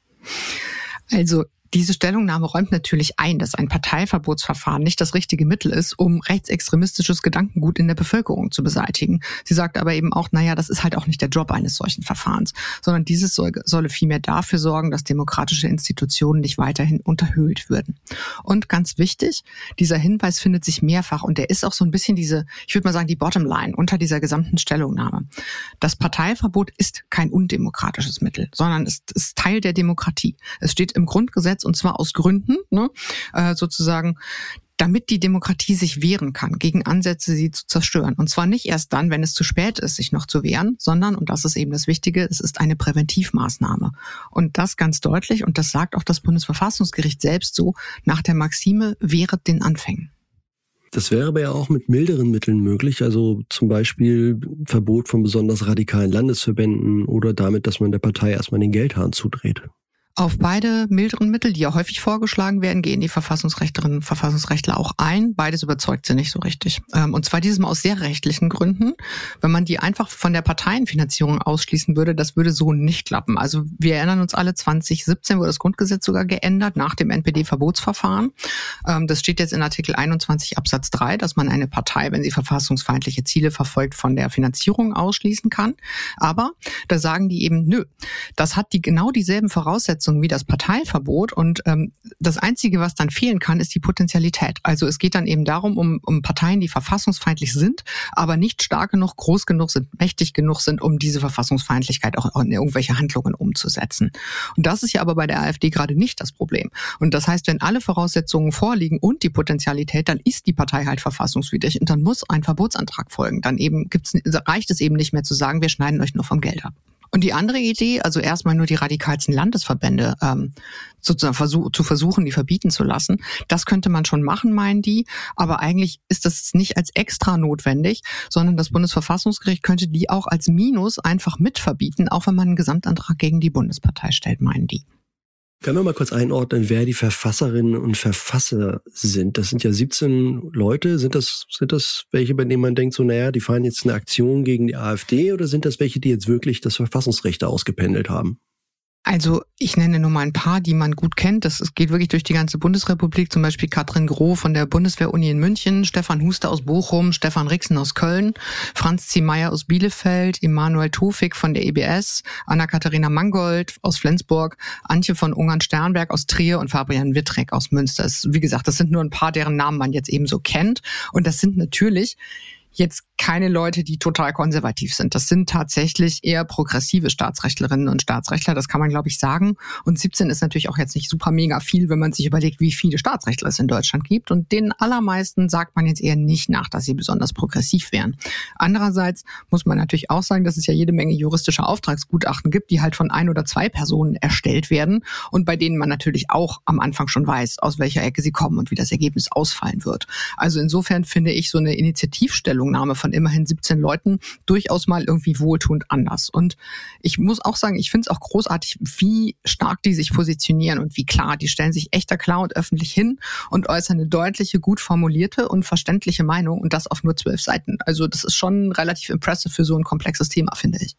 Also diese Stellungnahme räumt natürlich ein, dass ein Parteiverbotsverfahren nicht das richtige Mittel ist, um rechtsextremistisches Gedankengut in der Bevölkerung zu beseitigen. Sie sagt aber eben auch, naja, das ist halt auch nicht der Job eines solchen Verfahrens, sondern dieses solle vielmehr dafür sorgen, dass demokratische Institutionen nicht weiterhin unterhöhlt würden. Und ganz wichtig, dieser Hinweis findet sich mehrfach und der ist auch so ein bisschen diese, ich würde mal sagen, die Bottomline unter dieser gesamten Stellungnahme. Das Parteiverbot ist kein undemokratisches Mittel, sondern es ist Teil der Demokratie. Es steht im Grundgesetz und zwar aus Gründen, sozusagen, damit die Demokratie sich wehren kann gegen Ansätze, sie zu zerstören. Und zwar nicht erst dann, wenn es zu spät ist, sich noch zu wehren, sondern, und das ist eben das Wichtige, es ist eine Präventivmaßnahme. Und das ganz deutlich, und das sagt auch das Bundesverfassungsgericht selbst so, nach der Maxime, wehret den Anfängen. Das wäre aber ja auch mit milderen Mitteln möglich, also zum Beispiel Verbot von besonders radikalen Landesverbänden oder damit, dass man der Partei erstmal den Geldhahn zudreht. Auf beide milderen Mittel, die ja häufig vorgeschlagen werden, gehen die Verfassungsrechtlerinnen und Verfassungsrechtler auch ein. Beides überzeugt sie nicht so richtig. Und zwar dieses Mal aus sehr rechtlichen Gründen. Wenn man die einfach von der Parteienfinanzierung ausschließen würde, das würde so nicht klappen. Also wir erinnern uns alle, 2017 wurde das Grundgesetz sogar geändert nach dem NPD-Verbotsverfahren. Das steht jetzt in Artikel 21 Absatz 3, dass man eine Partei, wenn sie verfassungsfeindliche Ziele verfolgt, von der Finanzierung ausschließen kann. Aber da sagen die eben, nö, das hat genau dieselben Voraussetzungen Voraussetzungen wie das Parteiverbot und das Einzige, was dann fehlen kann, ist die Potentialität. Also es geht dann eben darum, um Parteien, die verfassungsfeindlich sind, aber nicht stark genug, groß genug sind, mächtig genug sind, um diese Verfassungsfeindlichkeit auch in irgendwelche Handlungen umzusetzen. Und das ist ja aber bei der AfD gerade nicht das Problem. Und das heißt, wenn alle Voraussetzungen vorliegen und die Potentialität, dann ist die Partei halt verfassungswidrig und dann muss ein Verbotsantrag folgen. Dann eben reicht es eben nicht mehr zu sagen, wir schneiden euch nur vom Geld ab. Und die andere Idee, also erstmal nur die radikalsten Landesverbände sozusagen zu versuchen, die verbieten zu lassen, das könnte man schon machen, meinen die. Aber eigentlich ist das nicht als extra notwendig, sondern das Bundesverfassungsgericht könnte die auch als Minus einfach mit verbieten, auch wenn man einen Gesamtantrag gegen die Bundespartei stellt, meinen die. Können wir mal kurz einordnen, wer die Verfasserinnen und Verfasser sind? Das sind ja 17 Leute. Sind das welche, bei denen man denkt, so, naja, die fahren jetzt eine Aktion gegen die AfD, oder sind das welche, die jetzt wirklich das Verfassungsrecht ausgependelt haben? Also ich nenne nur mal ein paar, die man gut kennt. Das geht wirklich durch die ganze Bundesrepublik. Zum Beispiel Katrin Groh von der Bundeswehr-Uni in München, Stefan Huster aus Bochum, Stefan Rixen aus Köln, Franz Ziemeier aus Bielefeld, Emanuel Tofik von der EBS, Anna-Katharina Mangold aus Flensburg, Antje von Ungern-Sternberg aus Trier und Fabian Wittrek aus Münster. Wie gesagt, das sind nur ein paar, deren Namen man jetzt eben so kennt. Und das sind natürlich jetzt keine Leute, die total konservativ sind. Das sind tatsächlich eher progressive Staatsrechtlerinnen und Staatsrechtler, das kann man, glaube ich, sagen. Und 17 ist natürlich auch jetzt nicht super mega viel, wenn man sich überlegt, wie viele Staatsrechtler es in Deutschland gibt. Und den allermeisten sagt man jetzt eher nicht nach, dass sie besonders progressiv wären. Andererseits muss man natürlich auch sagen, dass es ja jede Menge juristische Auftragsgutachten gibt, die halt von 1 oder 2 Personen erstellt werden und bei denen man natürlich auch am Anfang schon weiß, aus welcher Ecke sie kommen und wie das Ergebnis ausfallen wird. Also insofern finde ich so eine Initiativstellungnahme von immerhin 17 Leuten durchaus mal irgendwie wohltuend anders. Und ich muss auch sagen, ich finde es auch großartig, wie stark die sich positionieren und wie klar. Die stellen sich echt klar und öffentlich hin und äußern eine deutliche, gut formulierte und verständliche Meinung und das auf nur 12 Seiten. Also das ist schon relativ impressive für so ein komplexes Thema, finde ich.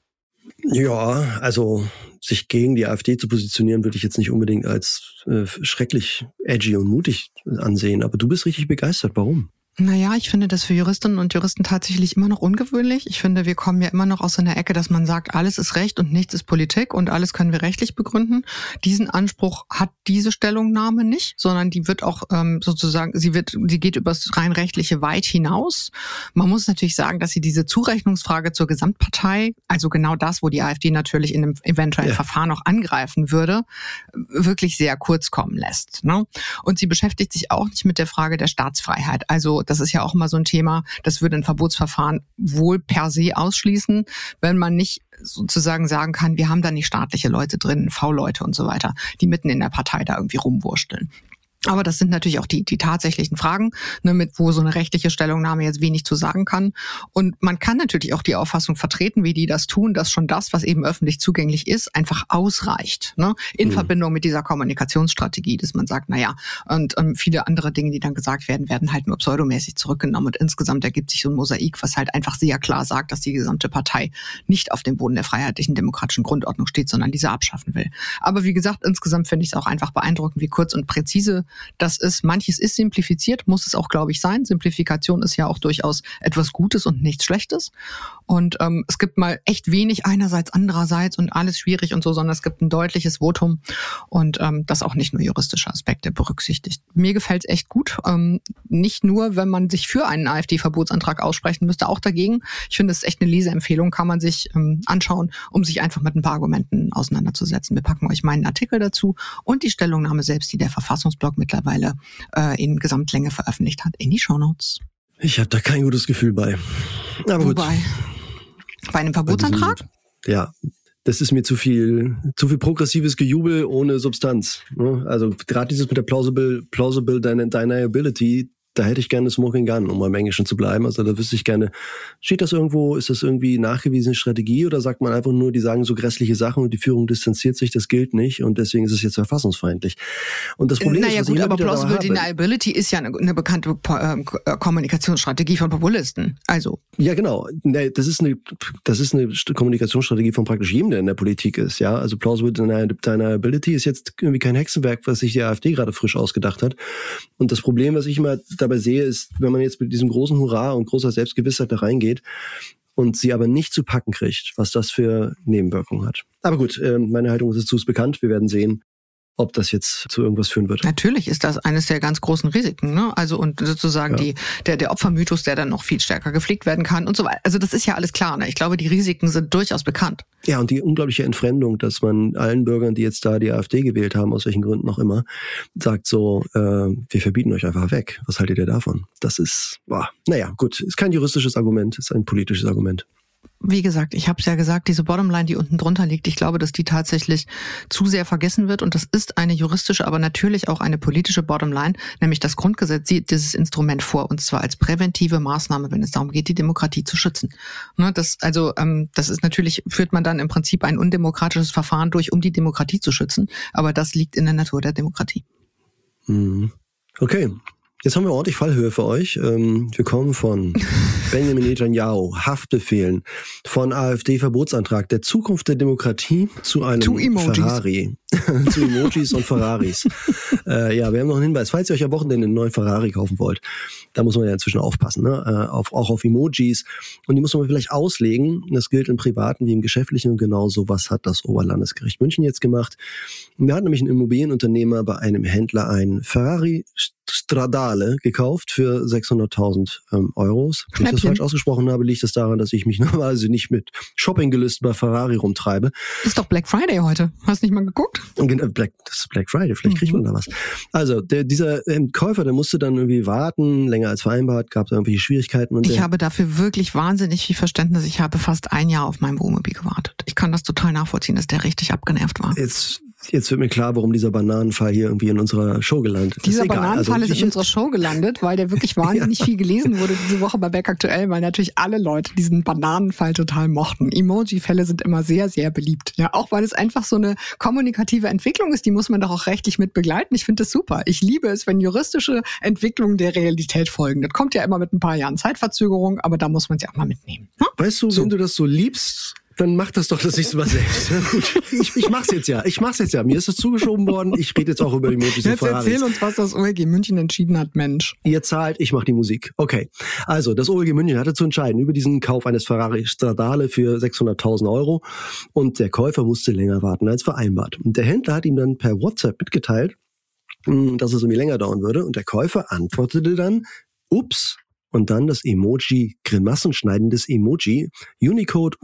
Ja, also sich gegen die AfD zu positionieren, würde ich jetzt nicht unbedingt als schrecklich edgy und mutig ansehen. Aber du bist richtig begeistert. Warum? Naja, ich finde das für Juristinnen und Juristen tatsächlich immer noch ungewöhnlich. Ich finde, wir kommen ja immer noch aus einer Ecke, dass man sagt, alles ist Recht und nichts ist Politik und alles können wir rechtlich begründen. Diesen Anspruch hat diese Stellungnahme nicht, sondern die wird auch sozusagen, sie geht über das rein Rechtliche weit hinaus. Man muss natürlich sagen, dass sie diese Zurechnungsfrage zur Gesamtpartei, also genau das, wo die AfD natürlich in einem eventuellen Verfahren noch angreifen würde, wirklich sehr kurz kommen lässt, ne? Und sie beschäftigt sich auch nicht mit der Frage der Staatsfreiheit. Also das ist ja auch immer so ein Thema, das würde ein Verbotsverfahren wohl per se ausschließen, wenn man nicht sozusagen sagen kann, wir haben da nicht staatliche Leute drin, V-Leute und so weiter, die mitten in der Partei da irgendwie rumwursteln. Aber das sind natürlich auch die tatsächlichen Fragen, ne, wo so eine rechtliche Stellungnahme jetzt wenig zu sagen kann. Und man kann natürlich auch die Auffassung vertreten, wie die das tun, dass schon das, was eben öffentlich zugänglich ist, einfach ausreicht, ne, in Verbindung mit dieser Kommunikationsstrategie, dass man sagt, naja, und viele andere Dinge, die dann gesagt werden, werden halt nur pseudomäßig zurückgenommen. Und insgesamt ergibt sich so ein Mosaik, was halt einfach sehr klar sagt, dass die gesamte Partei nicht auf dem Boden der freiheitlichen demokratischen Grundordnung steht, sondern diese abschaffen will. Aber wie gesagt, insgesamt finde ich es auch einfach beeindruckend, wie kurz und präzise das ist. Manches ist simplifiziert, muss es auch, glaube ich, sein. Simplifikation ist ja auch durchaus etwas Gutes und nichts Schlechtes. Und es gibt mal echt wenig einerseits, andererseits und alles schwierig und so, sondern es gibt ein deutliches Votum und das auch nicht nur juristische Aspekte berücksichtigt. Mir gefällt es echt gut. Nicht nur, wenn man sich für einen AfD-Verbotsantrag aussprechen müsste, auch dagegen. Ich finde, es ist echt eine Leseempfehlung, kann man sich anschauen, um sich einfach mit ein paar Argumenten auseinanderzusetzen. Wir packen euch meinen Artikel dazu und die Stellungnahme selbst, die der Verfassungsblog mittlerweile in Gesamtlänge veröffentlicht hat, in die Shownotes. Ich habe da kein gutes Gefühl bei. Aber gut. Bei einem Verbotsantrag? Ja, das ist mir zu viel progressives Gejubel ohne Substanz. Also gerade dieses mit der plausible deniability, da hätte ich gerne Smoking Gun, um beim Englischen zu bleiben. Also da wüsste ich gerne, steht das irgendwo, ist das irgendwie nachgewiesene Strategie oder sagt man einfach nur, die sagen so grässliche Sachen und die Führung distanziert sich, das gilt nicht und deswegen ist es jetzt verfassungsfeindlich. Und das Problem ist, gut, aber plausible deniability ist ja eine bekannte Kommunikationsstrategie von Populisten. Also. Ja, genau. Das ist eine Kommunikationsstrategie von praktisch jedem, der in der Politik ist. Ja, also plausible deniability ist jetzt irgendwie kein Hexenwerk, was sich die AfD gerade frisch ausgedacht hat. Und das Problem, was ich immer dabei sehe, ist, wenn man jetzt mit diesem großen Hurra und großer Selbstgewissheit da reingeht und sie aber nicht zu packen kriegt, was das für Nebenwirkungen hat. Aber gut, meine Haltung ist bekannt, wir werden sehen. ob das jetzt zu irgendwas führen wird. Natürlich ist das eines der ganz großen Risiken, ne? Also und sozusagen der Opfermythos, der dann noch viel stärker gepflegt werden kann und so weiter. Also das ist ja alles klar, ne? Ich glaube, die Risiken sind durchaus bekannt. Ja, und die unglaubliche Entfremdung, dass man allen Bürgern, die jetzt da die AfD gewählt haben, aus welchen Gründen auch immer, sagt so, wir verbieten euch einfach weg. Was haltet ihr davon? Das ist, naja, gut, ist kein juristisches Argument, ist ein politisches Argument. Wie gesagt, ich habe es ja gesagt, diese Bottomline, die unten drunter liegt, ich glaube, dass die tatsächlich zu sehr vergessen wird. Und das ist eine juristische, aber natürlich auch eine politische Bottomline, nämlich das Grundgesetz sieht dieses Instrument vor, und zwar als präventive Maßnahme, wenn es darum geht, die Demokratie zu schützen. Das ist natürlich, führt man dann im Prinzip ein undemokratisches Verfahren durch, um die Demokratie zu schützen. Aber das liegt in der Natur der Demokratie. Okay. Jetzt haben wir ordentlich Fallhöhe für euch. Wir kommen von Benjamin Netanyahu, Haftbefehlen, von AfD-Verbotsantrag, der Zukunft der Demokratie zu einem Ferrari. Zu Emojis und Ferraris. Wir haben noch einen Hinweis. Falls ihr euch am Wochenende einen neuen Ferrari kaufen wollt, da muss man ja inzwischen aufpassen, ne? Auch auf Emojis. Und die muss man vielleicht auslegen. Das gilt im Privaten wie im Geschäftlichen. Und genau so was hat das Oberlandesgericht München jetzt gemacht. Wir hatten nämlich einen Immobilienunternehmer bei einem Händler einen Ferrari Stradale gekauft für 600.000 Euros. Wenn ich das falsch ausgesprochen habe, liegt es daran, dass ich mich normalerweise nicht mit Shoppinggelüsten bei Ferrari rumtreibe. Ist doch Black Friday heute. Hast du nicht mal geguckt? Das ist Black Friday, vielleicht kriegt man da was. Also dieser Käufer, der musste dann irgendwie warten, länger als vereinbart, gab es irgendwelche Schwierigkeiten. Und ich habe dafür wirklich wahnsinnig viel Verständnis. Ich habe fast ein Jahr auf mein Wohnmobil gewartet. Ich kann das total nachvollziehen, dass der richtig abgenervt war. Jetzt wird mir klar, warum dieser Bananenfall hier irgendwie in unserer Show gelandet ist. Dieser Bananenfall ist in unserer Show gelandet, weil der wirklich wahnsinnig viel gelesen wurde diese Woche bei Beck Aktuell, weil natürlich alle Leute diesen Bananenfall total mochten. Emoji-Fälle sind immer sehr, sehr beliebt. Ja, auch weil es einfach so eine kommunikative Entwicklung ist, die muss man doch auch rechtlich mit begleiten. Ich finde das super. Ich liebe es, wenn juristische Entwicklungen der Realität folgen. Das kommt ja immer mit ein paar Jahren Zeitverzögerung, aber da muss man sie auch mal mitnehmen. Hm? Weißt du, wenn du das so liebst, dann mach das doch das nächste Mal selbst. Ich mach's jetzt ja. Mir ist das zugeschoben worden. Ich rede jetzt auch über Emojis und Ferraris. Jetzt erzähl uns, was das OLG München entschieden hat, Mensch. Ihr zahlt, ich mache die Musik. Okay. Also, das OLG München hatte zu entscheiden über diesen Kauf eines Ferrari Stradale für 600.000 Euro. Und der Käufer musste länger warten als vereinbart. Und der Händler hat ihm dann per WhatsApp mitgeteilt, dass es irgendwie länger dauern würde. Und der Käufer antwortete dann, ups. Und dann das Emoji, grimassenschneidendes Emoji, Unicode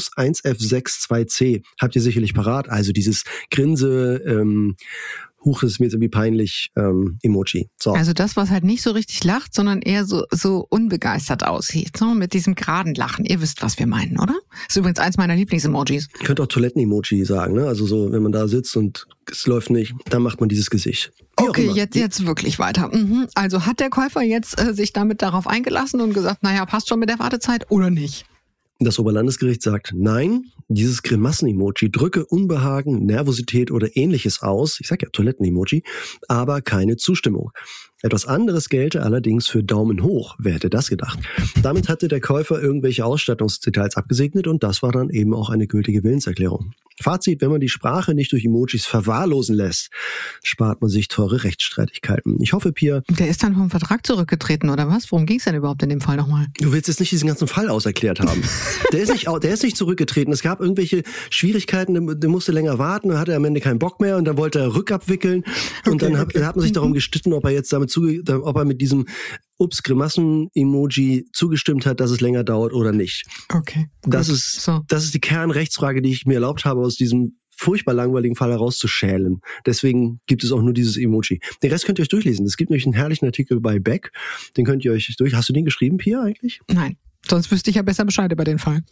U+1F62C. Habt ihr sicherlich parat. Also dieses Grinse, das ist mir jetzt irgendwie peinlich, Emoji. So. Also das, was halt nicht so richtig lacht, sondern eher so unbegeistert aussieht. So mit diesem geraden Lachen. Ihr wisst, was wir meinen, oder? Das ist übrigens eins meiner Lieblings-Emojis. Ihr könnt auch Toiletten-Emoji sagen, ne? Also so, wenn man da sitzt und es läuft nicht, dann macht man dieses Gesicht. Okay, jetzt wirklich weiter. Also hat der Käufer jetzt sich damit darauf eingelassen und gesagt, naja, passt schon mit der Wartezeit oder nicht? Das Oberlandesgericht sagt, nein, dieses Grimassen-Emoji drücke Unbehagen, Nervosität oder Ähnliches aus, ich sag ja Toiletten-Emoji, aber keine Zustimmung. Etwas anderes gelte allerdings für Daumen hoch. Wer hätte das gedacht? Damit hatte der Käufer irgendwelche Ausstattungsdetails abgesegnet und das war dann eben auch eine gültige Willenserklärung. Fazit, wenn man die Sprache nicht durch Emojis verwahrlosen lässt, spart man sich teure Rechtsstreitigkeiten. Ich hoffe, Pia... Der ist dann vom Vertrag zurückgetreten, oder was? Worum ging es denn überhaupt in dem Fall nochmal? Du willst jetzt nicht diesen ganzen Fall auserklärt haben. Der ist nicht zurückgetreten. Es gab irgendwelche Schwierigkeiten, der musste länger warten, dann hatte er am Ende keinen Bock mehr und dann wollte er rückabwickeln. Und dann hat man sich darum gestritten, ob er mit diesem Grimassen-Emoji zugestimmt hat, dass es länger dauert oder nicht. Okay. Das ist die Kernrechtsfrage, die ich mir erlaubt habe, aus diesem furchtbar langweiligen Fall herauszuschälen. Deswegen gibt es auch nur dieses Emoji. Den Rest könnt ihr euch durchlesen. Es gibt nämlich einen herrlichen Artikel bei Beck. Den könnt ihr euch durch. Hast du den geschrieben, Pia, eigentlich? Nein. Sonst wüsste ich ja besser Bescheid über den Fall.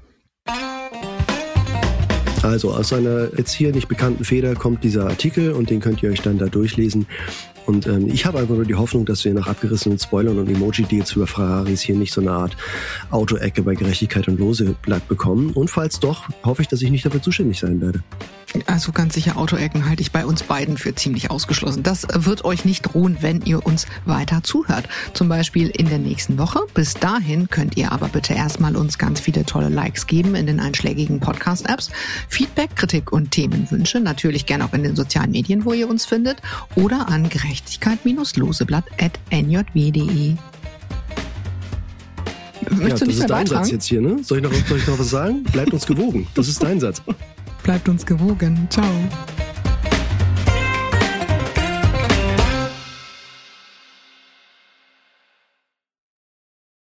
Also aus einer jetzt hier nicht bekannten Feder kommt dieser Artikel und den könnt ihr euch dann da durchlesen. Und ich habe einfach nur die Hoffnung, dass wir nach abgerissenen Spoilern und Emoji-Deals über Ferraris hier nicht so eine Art Autoecke bei Gerechtigkeit und Loseblatt bekommen. Und falls doch, hoffe ich, dass ich nicht dafür zuständig sein werde. Also ganz sicher, Autoecken halte ich bei uns beiden für ziemlich ausgeschlossen. Das wird euch nicht drohen, wenn ihr uns weiter zuhört. Zum Beispiel in der nächsten Woche. Bis dahin könnt ihr aber bitte erstmal uns ganz viele tolle Likes geben in den einschlägigen Podcast-Apps. Feedback, Kritik und Themenwünsche natürlich gerne auch in den sozialen Medien, wo ihr uns findet. Oder an gerechtigkeit-loseblatt@njw.de. Das ist dein Satz jetzt hier, ne? Soll ich noch was sagen? Bleibt uns gewogen. Das ist dein Satz. Bleibt uns gewogen. Ciao.